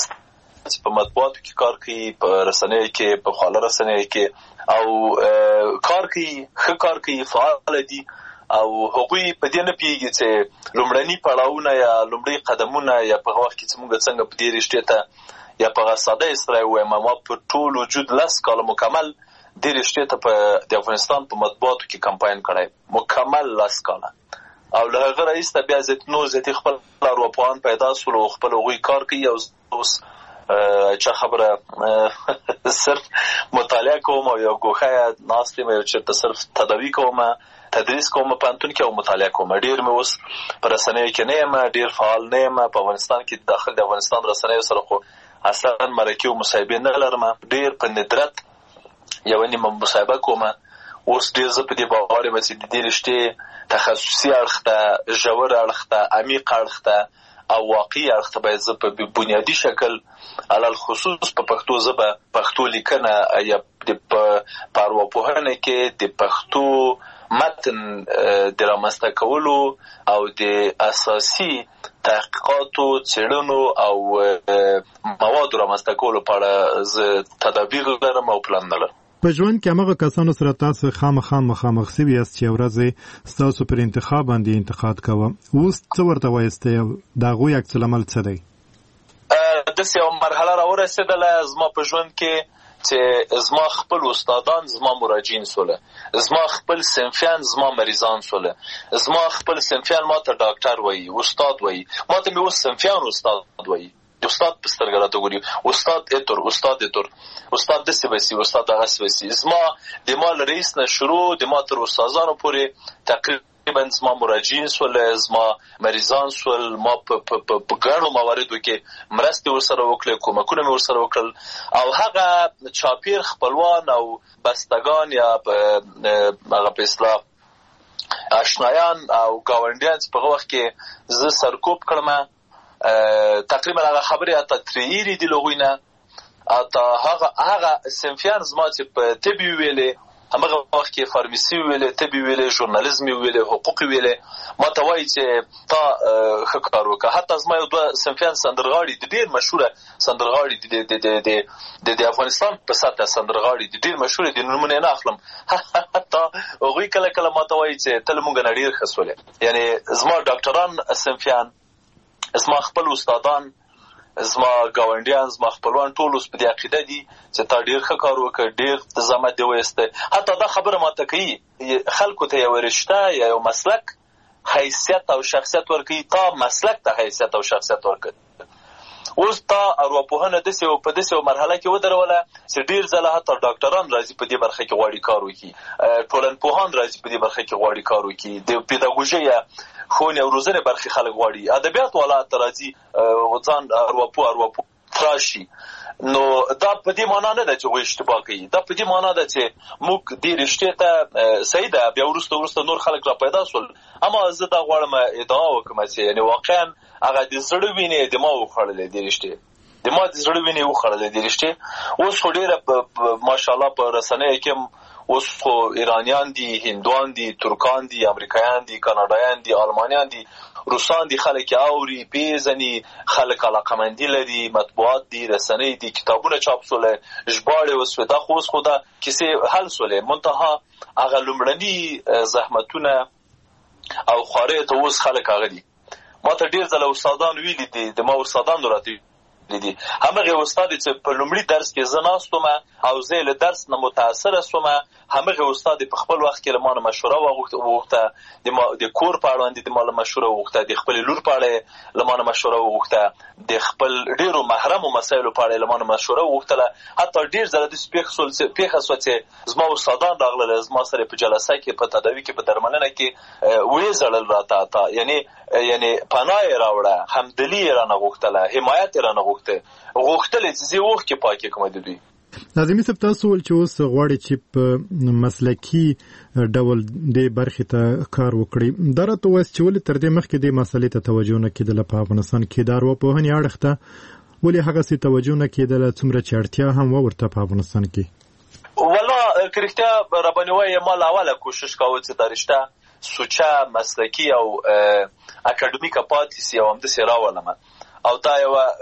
چې په مطبوعاتو کې کار کوي، په رسنیو کې، په خواله رسنیو کې او کار کوي، ښه کار کوي، فعال دي او هغوی په دې نه پوهېږي چې لومړني پړاوونه یا لومړي قدمونه یا په هغه وخت کې چې موږ څنګه په دې رشتې ته یا په هغه ساده اصطلاح ووایم ما په ټول وجود 10 کاله مکمل دې رشتې ته د افغانستان په مطبوعاتو کې کمپاین کړی، مکمل 10 کاله. او له هغه راهیسته بیا زیاتې خپل ارواپوهان پیدا سول او خپل هغوی کار کوي. او اوس چا خبره صرف مطالعه کوم او یو ګوښه ناست یم، یو چېرته صرف تداوي کوم، تدریس کوم پوهنتون کې او مطالعه کوم. ډېر مې اوس په رسنیو کې نه یم، ډېر فعال نه یم په افغانستان کې. داخل د افغانستان رسنیو سره خو اصلا مرکې او مصاحبې نه لرم. ډېر په ندرت یوه نیمه مصاحبه کوم. اوس ډېر زه په دې باور یم چې د دې رشتې تخصصي اړخ ته، ژور اړخ ته، عمیق اړخ ته او واقعي اړخ ته باید زه په بنیادي شکل علل خصوص په پښتو ژبه، پښتو لیکنه یا په ارواپوهنه کې د پښتو متن د رامنځته کولو او د اساسي تحقیقاتو، څېړنو او موادو رامنځته کولو په اړه زه تدابیر لرم او پلان نه لرم. په ژوند کې هغه کسانو سره تاسو خامخا مخامخ سوي یاست چې ورځې ستاسو پر انتخاب باندې انتقاد کوه، اوس څه ورته وایسته؟ د هغوی عکس العمل څه دی؟ داسې یوه مرحله راورسېدله زما په ژوند کې چې زما خپل استادان زما مراجعین سوله، زما خپل صنفیان زما مریضان سوله. زما خپل صنفیان ما ته ډاکټر وایي، استاد وایي. ما ته مې اوس صنفیان استاد وایي. استاد په سترګه راته ګوري، استاد اتور، استاد داسې به سي، استاد هغسې به سي. زما د ما له رئیس نه شروع د ما تر استادانو پورې تقریبا زما مراجعین سول، زما مریضان سول. ما په ګڼو مواردو کې مرستې ورسره وکړې، کومکونه مې ورسره وکړل. او هغه چاپیر خپلوان او بستګان یا هغه په اصطلاح اشنایان او ګاونډیان چې په هغه وخت کې زه سرکوب کړم، تقریبا هغه خبرې اته ترېیرې دي له هغوی نه. هغه صنفیان زما چې په طبي ویلې، همغه وخت کې فارمیسي ویلې، طبي ویلې، ژورنالیزم ویلې، حقوق ویلې، ما ته وایي چې تا ښه کار وکړه. حتی زما یو 2 صنفیان سندرغاړي دي، ډېر مشهوره سندرغاړي دي د افغانستان په سطحه سندرغاړي دي، ډېر مشهوره دي، نومونه نه اخلم. حتی هغوی کله کله ما ته وایي چې ته له موږ نه ډېر ښه سولې. یعنې زما ډاکټران صنفیان، زما خپل استادان، زما ګاونډیان، زما خپلوان ټول اوس په دې عقیده دي چې تا ډېر ښه کار وکړ، ډېر زحمت دې وایسته. حتی دا خبره ماته کوي خلکو ته یوه رشته یا یو مسلک حیثیت او شخصیت ورکوي، تا مسلک ته حیثیت او شخصیت ورکړ. اوس تا ارواپوهنه په داسې مرحله کې ودروله چې ډېر ځله حتی ډاکټران راځي په دې برخه کې غواړي کار وکړي، ټولنپوهان راځي په دې برخه کې غواړي کار وکړي، د پیداګوژي یا ښوونې او روزنې برخې خلک غواړي، ادبیات والا ته راځي ځان ارواپوه تراشي. نو دا په دې معنا نه ده چې وایي اشتباه کوي، دا په دې معنا ده چې موږ دې رشتې ته صحیح ده بیا وروسته نور خلک را پیدا شول. اما زه دا غواړم ادعا وکړم چې یعنی واقعا هغه د زړه وینې دماغ وخوړلې دې رشتې، دماغ د زړه وینې وخوړلې دې رشتې. اوس خو ډېره ماشاءالله په رسنیو کې اوس خو ایرانیان دي، هندوان دي، ترکان دي، امریکایان دي، کاناډایان دي، آلمانیان دي، روسان دي، خلک اوري پیژني، خلک علاقمندي لري، مطبوعات دي، رسنۍ دي، کتابونه چاپ سول، ژباړې وسوي. دا خو اوس خو دا کیسې حل سولې، منتها هغه لومړني زحمتونه او خوارې ته اوس خلک هغه دي. ما ته ډېر ځله استادان ویلي دي، د ما استادان راته دي همغه استاد چې په لومړي درس کې زه ناستم او زه له درس نه متاثر شوم، همغه استاد په خپل وخت کې له ما مشوره وغوښته، د کور په اړه د ما مشوره وغوښته، د خپل لور په اړه له ما مشوره وغوښته، د خپل ډیرو محرمو مسایلو په اړه له ما مشوره وغوښتله. حتی ډیر ځله د پیښه سو چې زما استادان راغله زما سره په جلسه کې په تداوی کې په درملنه کې وې زړل راته یعنی پناه راوړه، همدلی رانه غوښتله، حمایت رانه غوښتل چې زه وخت کې پاکه کوم د دوی. لازمي سب تاسو ول چې اوس غواړي چې په مسلکی ډول د برخې ته کار وکړي، دا راته وایي چې ولې تر دې مخکې د مسلې ته توجه نه کېدله په افغانستان کې، د ارواپوهنې اړخ ته ولې هغسې توجه نه کېدله څومره چې اړتیا هم ورته په افغانستان کې؟ والله که رښتیا راباندې وایي ما له اوله کوشش کاوه چې دا رشته سوچه مسلکي او اکاډمیکه پاتې سي او همداسې راولم او دا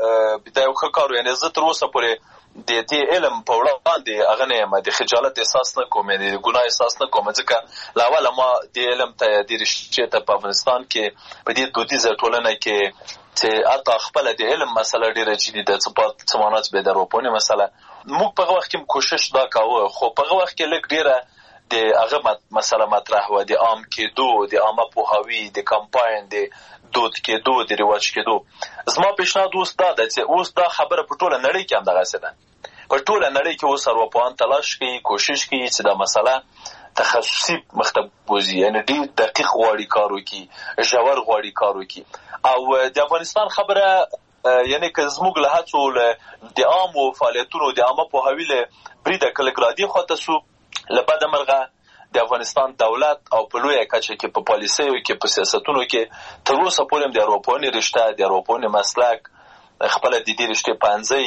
یو ښه کار و. یعنې زه تر اوسه پورې د دې علم په وړاندې هغه نه یم، د خجالت احساس نه کوم، د ګناه احساس نه کوم، ځکه له اوله ما د علم ته د رشتې ته په افغانستان کې په دې دودیزه ټولنه کې چې حتی خپله د علم مسله ډېره جدي ده، څه معنا چې بې د ارواپوهنې مسله موږ په هغه وخت کې کوشش دا کاوه، خو په هغه وخت کې لږ ډېره د هغه مسله مطرح وه، د عام کېدو، د عامه پوهاوي، د کمپاین، د دود کېدو، د رواج کېدو. زما پیشنهاد اوس دا ده چې اوس دا خبره په ټوله نړۍ کې هم دغسې ده، په ټوله نړۍ کې اوس ارواپوهان تلاش کوي، کوشش کوي چې دا مسله تخصصي مخته بوځي، یعنې ډېر دقیق غواړي کار وکړي، ژور غواړي کار وکړي. او د افغانستان خبره یعنې که زموږ له هڅو د عامو فعالیتونو د عامه پوهاوي له بریده که لږ رادې خواته سو، له بده مرغه د افغانستان دولت او په لویه کچه کې په پالیسیو کې په سیاستونو کې تر اوسه پورې هم د ارواپوهنې رشته، د ارواپوهنې مسلک خپله د دې رشتې پنځۍ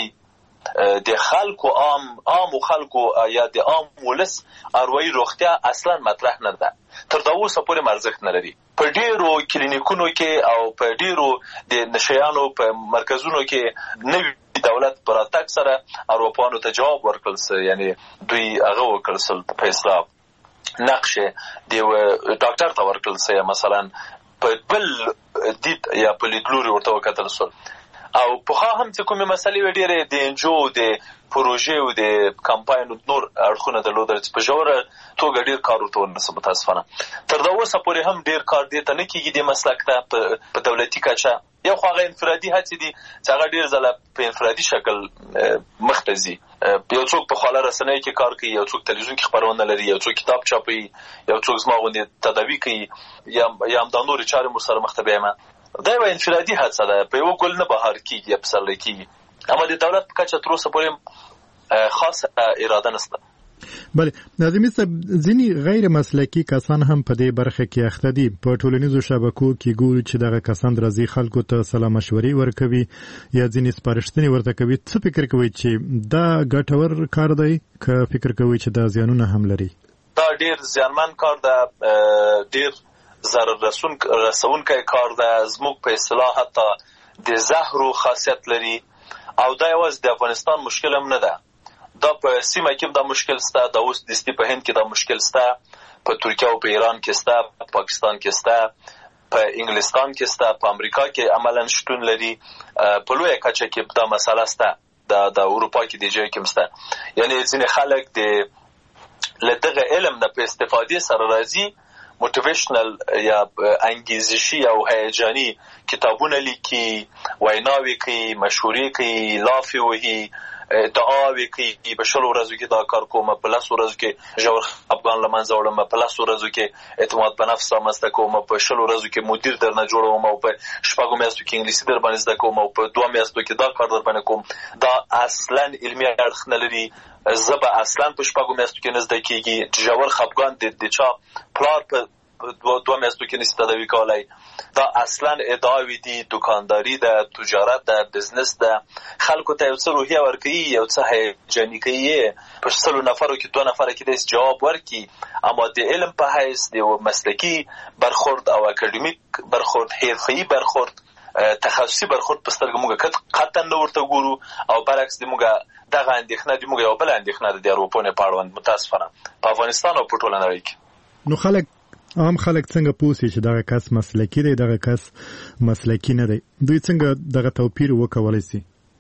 د خلکو عامو خلکو یا د عام ولس اروايي روغتیا اصلا مطرح نه ده، تر دا اوسه پورې ارزښت نه لري. په ډېرو کلینیکونو کې او په ډېرو د نشیانو په مرکزونو کې نوي دولت پر راتګ سره ارواپوهانو ته جواب ورکړل سو، یعنی دوی هغه وکړل سو په اصطلاح نقشه د ډاکټر ته ورکړل سو، مثلا په بل دید یا په لیدلوري ورته وکتل سو. او پخوا هم چې کومې مسلې وې ډېرې د انجو د پروژې او د کمپاین نور اړخونه درلودل چې په ژوره توګه ډېر کار ورته ونرسه. متاسفانه تر دا اوسه پورې هم ډېر کار دې ته نه کېږي دې مسلک ته په دولتي کچه. یو خو هغه انفرادي هڅې دي چې هغه ډېر ځله په انفرادي شکل مخته ځي. یو څوک په خواله رسنیو کې کار کوي، یو څوک تلویزیون کې خپرونه لري، یو څوک کتاب چاپوي، یو څوک زما غوندې تداوي کوي، یا همدا نورې چارې مو سره مخته بیایم. دا یوه انفرادي هڅه ده، په یوه ګل نه بهار کېږي یا پسرلی کېږي. اما د دولت په کچه تر اوسه پورې خاصه اراده نشته. بله ناظمي صاحب، ځینې غیر مسلکي کسان هم په دې برخه کې اخته دي. په ټولنیزو شبکو کې ګورو چې دغه کسان راځي خلکو ته سلا مشورې ورکوي یا ځینې سپارښتنې ورته کوي. څه فکر کوئ چې دا ګټور کار دی که فکر کوئ چې دا زیانونه هم لري؟ دا ډېر زیانمن کار ده، ډېر ضرر رسونکی کار ده. زموږ په اصطلاح حتی د زهرو خاصیت لري او دا یوازې د افغانستان مشکل هم نه ده، دا په سیمه کې دا مشکل سته، دا اوس دستی په هند کې دا مشکل سته، په ترکیه او په ایران کې سته، په پاکستان کې سته، په انګلستان کې سته، په امریکا کې عملاً شتون لري، په لویه کچه کې دا مسله سته، د اروپا کې دی ځای کې سته. یعنی ځینې خلک له دغه علم نه په استفادې سره راځي، موټیویشنل یا انګیزشي او هیجاني کتابونه لیکي، ویناوي کوي، مشورې کوي، لافې وهي، دعاوې کوي. په 20 ورځو کې دا کار کوم، په 10 ورځو کې ژور افغان له منځه وړم، په 10 ورځو کې اعتماد په نفس رامنځته کوم، په 20 ورځو کې مدیر درنه جوړوم، او په 6 میاشتو کې انګلیسي در باندې زده کوم، او په 2 میاشتو کې دا کار در باندې کوم. دا اصلا علمي اړخ نه لري. زبا اصلا په 6 میاشتو کې نه زده کېږي. ژور خپګان د چا پلار په 2 میاشتو کې نشي تداوی کولای. دا اصلا ادعاوی دي، دکانداری ده، تجارت ده، بزنس ده. خلکو ته یو څه روحیه ورکوي، یو څه هیجاني کوي، په 100 نفرو کې 2 نفر کې د جواب ورکي. اما د علم په حیث د مسلکی برخورد او اکاډمیک برخورد، حرفه‌ای برخورد، تخصصي برخورد په سترګه موږ قطعا نه ورته ګورو. او برعکس د موږ دغه اندېښنه د موږ یو بل اندېښنه د اروپا نه پاړوند متاسفانه په افغانستان او په ټوله نړۍ کې. نو عام خلک څنګه پوښي چې دغه کس مسلکی دی، دغه کس مسلکی نه دی؟ دوی څنګه دغه توپیر وکولای شي؟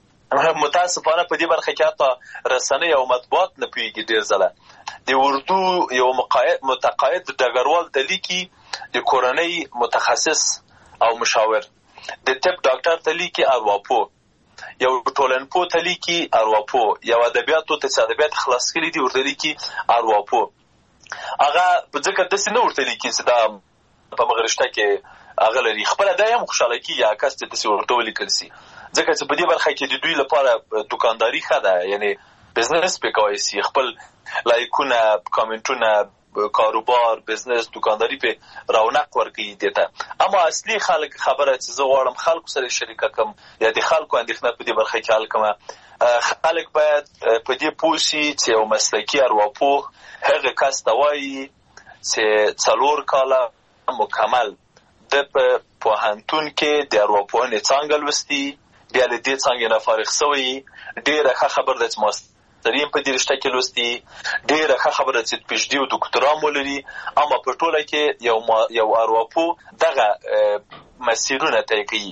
متاسفانه په دې برخه کې حتی رسنۍ او مطبوعات نه پوهیږي. ډېر ځله د اردو یو متقاعد ډګروال ته لیکي، د کورنۍ متخصص او مشاور، د طب ډاکټر ته لیکي ارواپوه، یو ټولنپوه ته لیکي ارواپوه، یو ادبیاتو ته چې ادبیات خلاص کړي دي ورته لیکي ارواپوه. هغه په ځکه داسې نه ورته لیکي چې دا په مغرشته کې هغه لري. خپله دا هم خوشحاله کېږي هغه کس چې داسې ورته ولیکل شي، ځکه چې په دې برخه کې د دوی لپاره دکانداري ښه ده، یعنی بزنس پې کولی شي، خپل لایکونه، کامنټونه، کاروبار، بزنس، دکانداری په رونق ورکوي دې ته. اما اصلي خبره چې زه غواړم خلکو سره شریکه کړم یا د خلکو اندېښنه په دې برخه کې حل کړم، خلک باید په دې پوه شي چې یو مسلکي ارواپوه هغه کس ته وایي چې 4 کاله مکمل د په پوهنتون کې د ارواپوهنې څانګه لوستي، بیا له دې څانګې نه فارغ شوی. ډېره ښه خبره ده چې ماسترین په دې رشته کې لوستي، ډېره ښه خبره چې پی ایچ ډي او دکترا مو لري. اما په ټوله کې یو ارواپوه دغه مسیرونه طی کوي.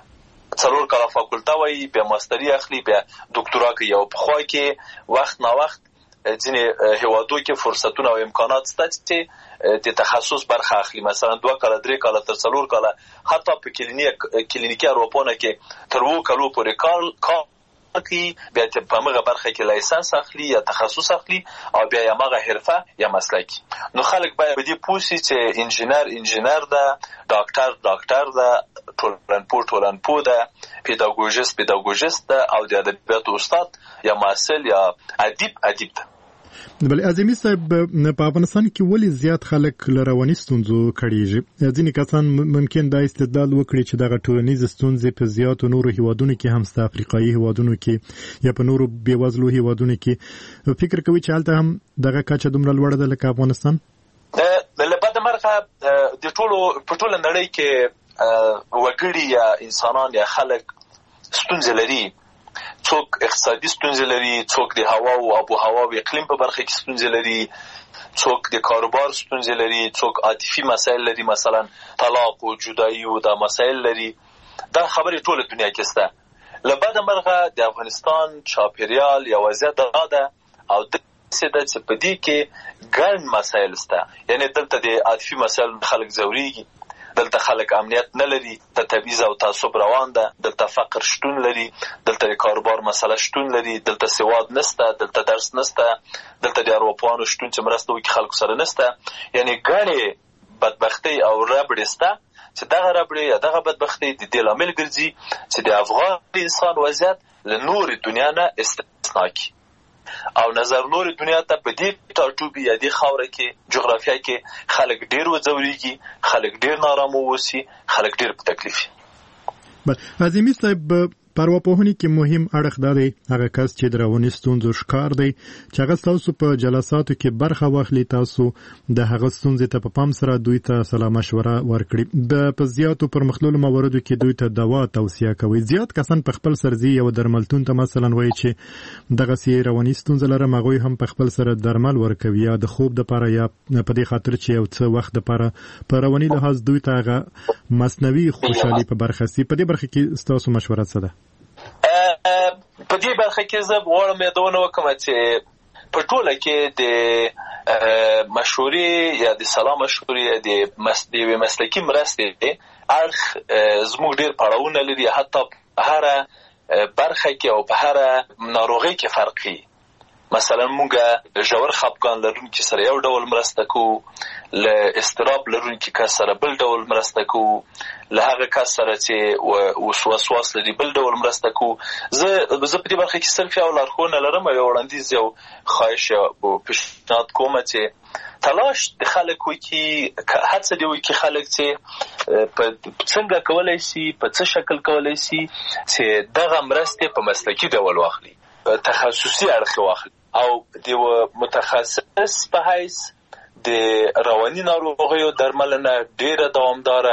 4 کاله فاکولته وایي، بیا ماستري اخلي، بیا دکترا کوي. او پخوا کې وخت نا وخت ځینې هیوادو کې فرصتونه او امکانات شته چې د تخصص برخه اخلي. مثلا 2 کاله، 3 کاله، تر 4 کاله، حتی په کلینیکي ارواپوهنه کې تر 2 کالو پورې کار کوي. بیا په هغه برخه کې لایسنس اخلي یا تخصص اخلي، او بیا یې هغه حرفه یا مسلک. نو خلک باید په دې پوه شي چې انجینر ده، ډاکټر ده، ټولنپوه ده، پیداګوژیست ده، او د ادبیاتو استاد یا محصل یا ادیب ده. بل اعظمي صاحب، په افغانستان کې ولې زیات خلک له رواني ستونزو کړيږي؟ ځینې کسان ممکن دا استدلال وکړي چې دغه ټولنیز ستونزې په زیاتو نورو هیوادونو کې هم شته، افریقایي هیوادونو کې یا په نورو بیوزلو هیوادونو کې. فکر کوي چې هلته هم دغه کچه دومره لوړه ده لکه افغانستان؟ له بده مرغه د په ټوله نړۍ کې وګړي یا انسانان یا خلک ستونزې لري. څوک اقتصادي ستونزې لري، څوک د هوا او آب و هوا او اقلیم په برخه کې ستونزې لري، څوک د کاروبار ستونزې لري، څوک عاطفي مسایل لري، مثلا طلاق او جدایي او دا مسایل لري. دا خبرې ټوله دنیا کې شته. له بده مرغه د افغانستان چاپیریال یا وضعیت دا ده او داسې ده چې په دې کې ګڼ مسایل شته. یعنی دلته د عاطفي مسایل خلک ځورېږي، دلته خلک امنیت نه لري، د تبعیض او تعصب روان ده، دلته فقر شتون لري، دلته د کاروبار مسله شتون لري، دلته سواد نشته، دلته درس نشته، دلته د ارواپوهانو شتون چې مرسته وکړي خلکو سره نشته. یعنی ګڼې بدبختۍ او ربړې شته چې دغه ربړې یا دغه بدبختۍ د دې لامل ګرځي چې د افغان انسان وضعیت له نورې دنیا نه استثنا کړي او نظر نورې دنیا ته په دې ټاټوبي یا دې خاوره کې جغرافیه کې خلک ډېر وځورېږي، خلک ډېر نارامه اوسي، خلک ډېر په تکلیف. اعظمي صاحب، په ارواپوهنې کې مهم اړخ دا دی هغه کس چې د رواني ستونزو ښکار دی چې هغه تاسو په جلساتو کې برخه واخلي، تاسو د هغه ستونزې ته په پام سره دوی ته سلا مشوره ورکړي. په زیاتو پرمختللو مواردو کې دوی ته دوا توصیه کوي. زیات کسان په خپل سرځي یو درملتون ته مثلا وایي چې دغه سي رواني ستونزه لرم، هغه هم په خپل سره درمل ورکوي یا د خوب لپاره یا په دې خاطر چې یو څه وخت لپاره په رواني لحاظ دوی ته هغه مصنوي خوشحالي په برخه سي. په دې برخه کې تاسو مشوره څه ده؟ په دې برخه کې زه غواړم یادونه وکړم چې په ټوله کې د مشورې یا د سلا مشورې د مسلکي مرستې اړخ زموږ ډېر پړاوونه لري، حتی په هره برخه کې او په هره ناروغۍ کې فرقي. مثلا مونږ ژور خپګان لرونکي سره یو ډول مرسته کوو، له استراب لرونکي کس سره بل ډول مرسته کوو، له هغه کس سره چې وسواس لري بل ډول مرسته کوو. زه په دې برخه کې صرف یو لارښوونه لرم، یو وړاندیز، یو خواهش او پیشنهاد کوم چې تلاش د خلک وکړي، هڅه دې وکړي خلک چې څنګه کولی شي، په څه شکل کولی شي چې دغه مرستې په مسلکي ډول واخلي، تخصصي اړخ واخلي، او د متخصص په حیث د رواني ناروغیو درملنه ډیره دوامداره،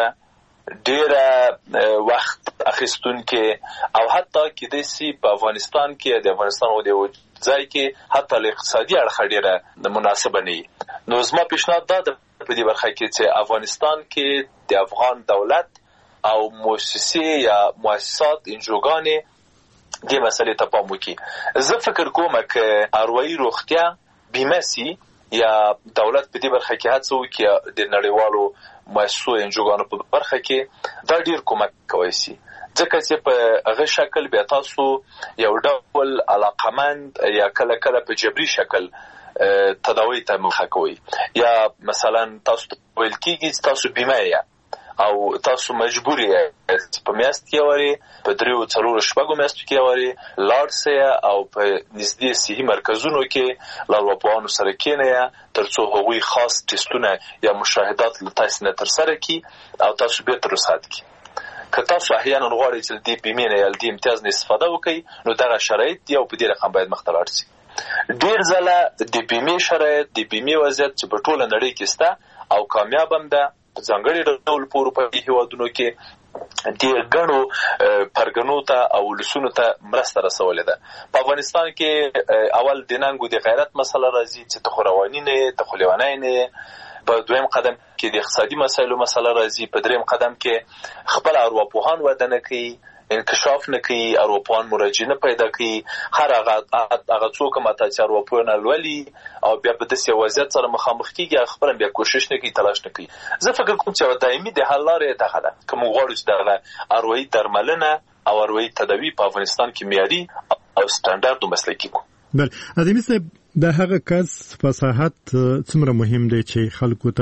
ډیره وخت اخیستونکې، او حتی کېدای شي په افغانستان کې د افغانستان د ځای کې حتی له اقتصادي اړخه ډیره مناسبه نه وي. نو زما پیشنهاد دا ده په دې برخه کې چې افغانستان کې د افغان دولت او مؤسسې یا مؤسسات انجوګانې دې مسئلې ته پام وکړي. زه فکر کوم که اروایي روغتیا بیمه سي یا دولت په دې برخه کې هڅه وکړي د نړیوالو مؤسسو انجوګانو په برخه کې، دا ډیر کومک کوي سي، ځکه چې په هغه شکل بیا تاسو یو ډول علاقمند یا کله کله په جبري شکل تداوی ته مخه کوي، یا مثلا تاسو ویل کېږي تاسو بیمه یا او تاسو مجبور یې په میاشت کې وری په 3-4 شپږو میاشتو کې وری لاړ سئ او په نږدې صحي مرکزونو کې لارواپوهانو سره کېنئ ترڅو هغوی خاص ټیسټونه یا مشاهدات له تاسو نه ترسره کړي او تاسو به ترسات کړي. که تاسو احیانا غواړئ چې د بیمې نه یا د امتیاز نه استفاده وکړئ، نو دغه شرایط یو په دې رقم باید مخته لاړ شي. ډیر ځله د بیمې شرایط، د بیمې وضعیت چې په ټوله نړۍ کې شته او کامیاب هم ده، په ځانګړي ډول په اروپایي هیوادونو کې د ګڼو پرګنو ته او ولسونو ته مرسته رسولې ده. په افغانستان کې اول د ننګو د غیرت مسله راځي چې ته خو رواني نه، ته خو لیونی نه. په دویم قدم کې د اقتصادي مسایلو مسله راځي. په دریم قدم کې خپل ارواپوهان وده نه کوي، انکشاف نه کوي، ارواپوهان مراجعه نه پیدا کوي. هر هغه څوک ماته چې ارواپوه نه لولي او بیا په داسې وضعیت سره مخامخ کېږي، خپله بیا کوشش نه کوي، تلاش نه کوي. زه فکر کوم چې دایمي د حل لارې دغه ده که موږ غواړو چې دغه اروايي درملنه او اروايي تداوي په افغانستان کې معیاري او سټانډارډ او مسلکي کړو. بله ادمي صاحب، د هغه کس فصاحت څومره مهم دی چې خلکو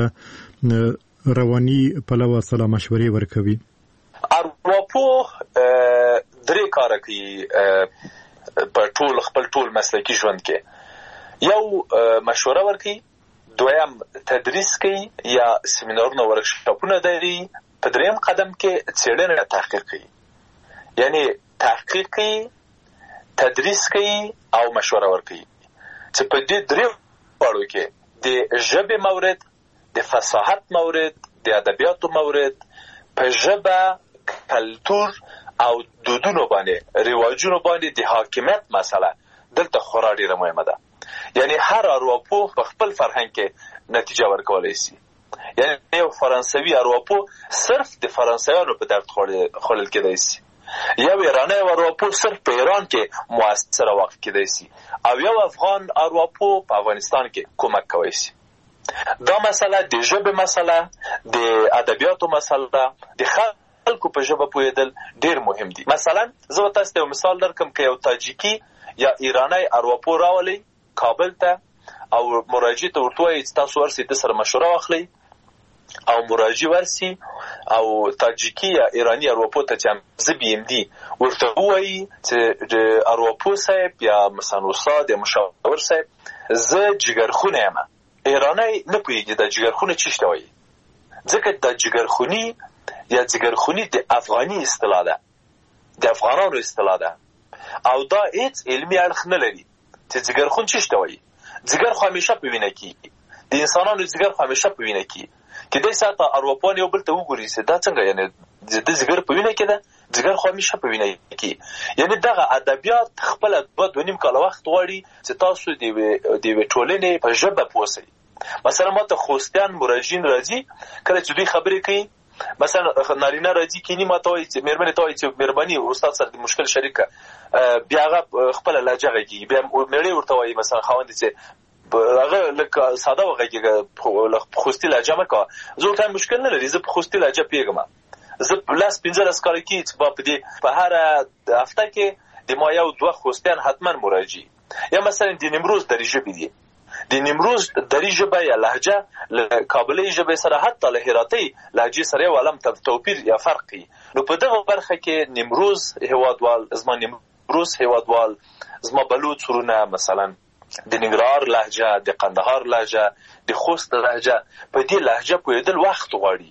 ته رواني پلوه سلا مشورې ورکوي؟ ارواپوه درې کاره کوي په خپل ټول مسلکي ژوند کې. یو مشوره ورکوي، دویم تدریس کوي یا سیمینارونه ورکشاپونه لري، په دریم قدم کې څېړنه تحقیق کوي. یعنی تحقیق کوي، تدریس کوي او مشوره ورکوي، چې په دې درې واړو کې د ژبې مورد، د فصاحت مورد، د ادبیاتو مورد، په ژبه، کلتور او دودونو باندې، رواجونو باندې د حاکمیت مسله دلته خورا ډیره مهمه ده. یعنی هر ارواپوه په خپل فرهنګ کې نتیجه ورکولای شي. یعنی یو فرانسوي ارواپوه صرف د فرانسویانو په درد خوړل کېدای شي، یو ایرانی ارواپوه صرف په ایران کې موثره واقع کېدای شي، او یو افغان ارواپوه په افغانستان کې کومک کوي شي. دا مسله د ژبې مسله، د ادبیاتو مسله، د خلکو په ژبه پوهېدل ډیر مهم دي. مثلا زه تاسو ته یو مثال درکم که یو تاجیکي یا ایرانی ارواپوه راولي کابل ته او مراجعه ته ورته وایي چې تاسو ورسئ د سره مشوره واخلئ او مراجعه ورسي او تاجیکي یا ایرانی ارواپوه ته چې زه بي ام دي ورته وایي چې د ارواپوه صاحب یا مثلا استاد یا مشاور صاحب زه جګرخونه یم. ایرانی نه پوهېږي د جګرخونه څه شته وایي، ځکه د جګرخوني یا جګرخوني د افغاني اصطلاح ده، د افغانانو اصطلاح ده، او دا هیڅ علمي اړخ نه لري چې جګرخون څه شته وایي. جګر خو همیشه په وینه کې، د انسانانو جګر خو همیشه په وینه کې. کېدای شي حتی ارواپوهان یو بل ته وګوري چې دا څنګه، یعنی د جګر په وینه کې ده، جګر خو همیشه په وینه کې. یعنی دغه ادبیات خپل 2.5 کاله وخت غواړي چې تاسو د یوې ټولنې په ژبه پوه شئ. مثلا ماته خوستیان مراجعین راځي، کله چې دوی خبرې کوي، مثلا نارینه راځي کینی ماته وایي چې مېرمنې ته وایي چې مهرباني استاد سره د مشکل شریکه، بیا هغه خپله لهجه غږېږي، بیا مېړه ورته وایي مثلا خاوند چې هغه لکه ساده وغږیږه خوستي لهجه مه کوه. زه ورته مشکل نه لري، زه په خوستي لهجه پوهېږم. زه 10-15 کاله کې چې په هره هفته کې د ما یو 2 خوستیان حتما مراجعي. یا مثلا د نیمروز دري ژبې دي، د نیمروز دري ژبه یا لهجه له کابلي ژبې سره حتی له هراتي لهجې سره یو عالم توپیر یا فرق دی. نو په دغه برخه کې نیمروز هیوادوال، نیمروز هیوادوال، زما بلوچ ورونه مثلا د ننګرهار لهجه، د قندهار لهجه، د خوست لهجه، په دې لهجه پوهېدل وخت غواړي.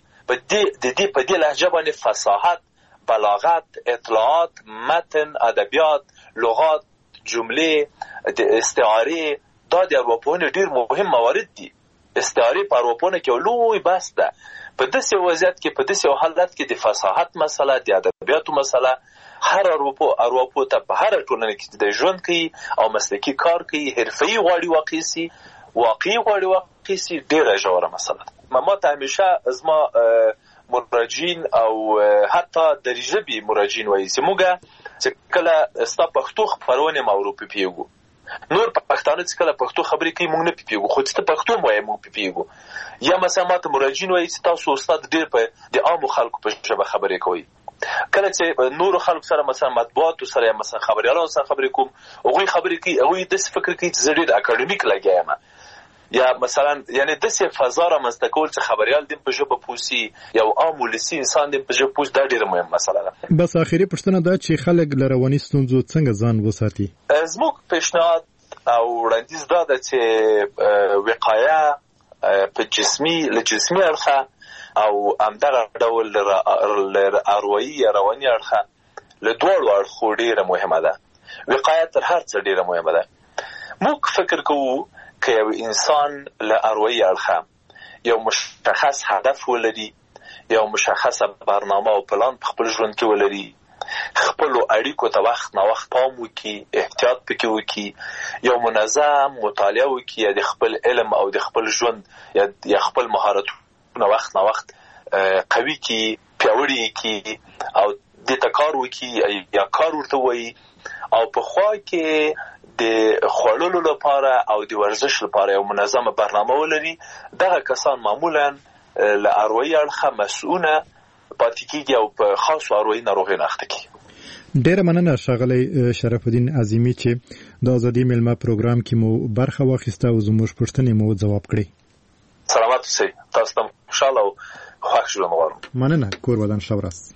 په دې لهجه باندې فصاحت، بلاغت، اطلاعات، متن، ادبیات، لغات، جمله، د استعاره، دا د ارواپوهنې ډیر مهم موارد دي. استعاره په ارواپوهنه کې لوی بحث ده. په داسې وضعیت کې، په داسې حالت کې د فصاحت مسله، د ادبیاتو مسله، هر ارواپوه ته په هر ټولنه کې د ژوند کوي او مسلکي کار کوي، حرفي غواړي واقعي غواړي ډیره ژوره مسله ده. ما ته همیشه زما مراجعین او حتی د ژبې مراجعین وایي چې موږ چې کله ستا پښتو خپرونې مورو پیږو، نور پښتانه چې کله پښتو خبرې کوي موږ نه پیږو، خو چې ته پښتو وایي موږ پیږو. یا مثلا ما ته مراجعین وایي چې تاسو استاد ډیر په د عامو خلکو په ژبه خبرې کوي. کله چې نور خلکو سره مثلا مطبوعاتو سره یا مثلا خبريالانو سره خبرې کوم، هغوی خبرې کوي، هغوی داسې فکر کوي چې زه ډېر اکاډمیک لګیا یم، یا مثلا یعنی داسې فضا رامنځته کول چې خبریال دې په ژبه پوسي، یو عام ولسي انسان دې په ژبه پوسي، دا ډېره مهمه مسله ده. بس آخري پوښتنه دا چې خلک له رواني ستونزو څنګه ځان وساتي؟ زموږ پیشنهاد او وړاندیز دا ده چې وقایه په جسمي اړخه او همدغه ډول اروایي یا رواني اړخه له دواړو اړخو ډېره مهمه ده. وقایه تر هر څه ډېره مهمه ده. موږ فکر کوو که یو انسان له اروایي اړخه یو مشخص هدف ولري، یو مشخصه برنامه او پلان په خپل ژوند کې ولري، خپلو اړیکو ته وخت نه وخت پام وکړي، احتیاط پکې وکړي، یو منظم مطالعه وکړي، یا د خپل علم او د خپل ژوند یا خپل مهارتونه وخت نه وخت قوي کړي، پیاوړي کړي او دې ته کار وکړي یا کار ورته وایي، او په خوا کې د خوړلو لپاره او د ورزش لپاره یو منظمه برنامه ولري. دغه کسان معمولا له اروایي اړخه مسؤونه پاتې کېږي او په خاصو اروایي ناروغیو نه اخته کېږي. ډېره مننه ښاغلی شرف الدین عظیمي چې د ازادي میلمه پروګرام کې مو برخه واخیسته او زموږ پوښتنې مو ځواب کړې. سلامت اوسئ. تاسو ته خوشحاله او خوښ ژوند غواړم. مننه. کور ودان ښه ورځ.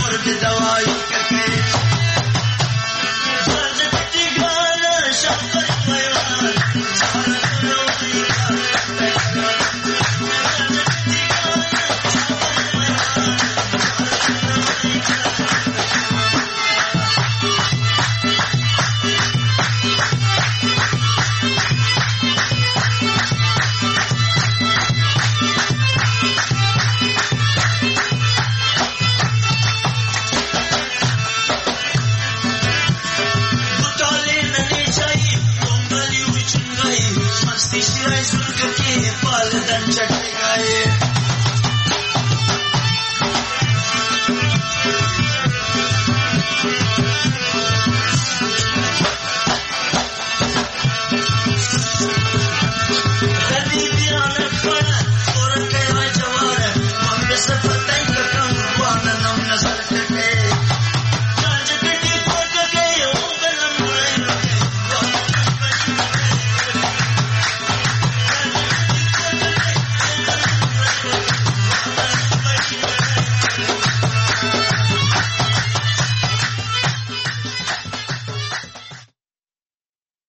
Shut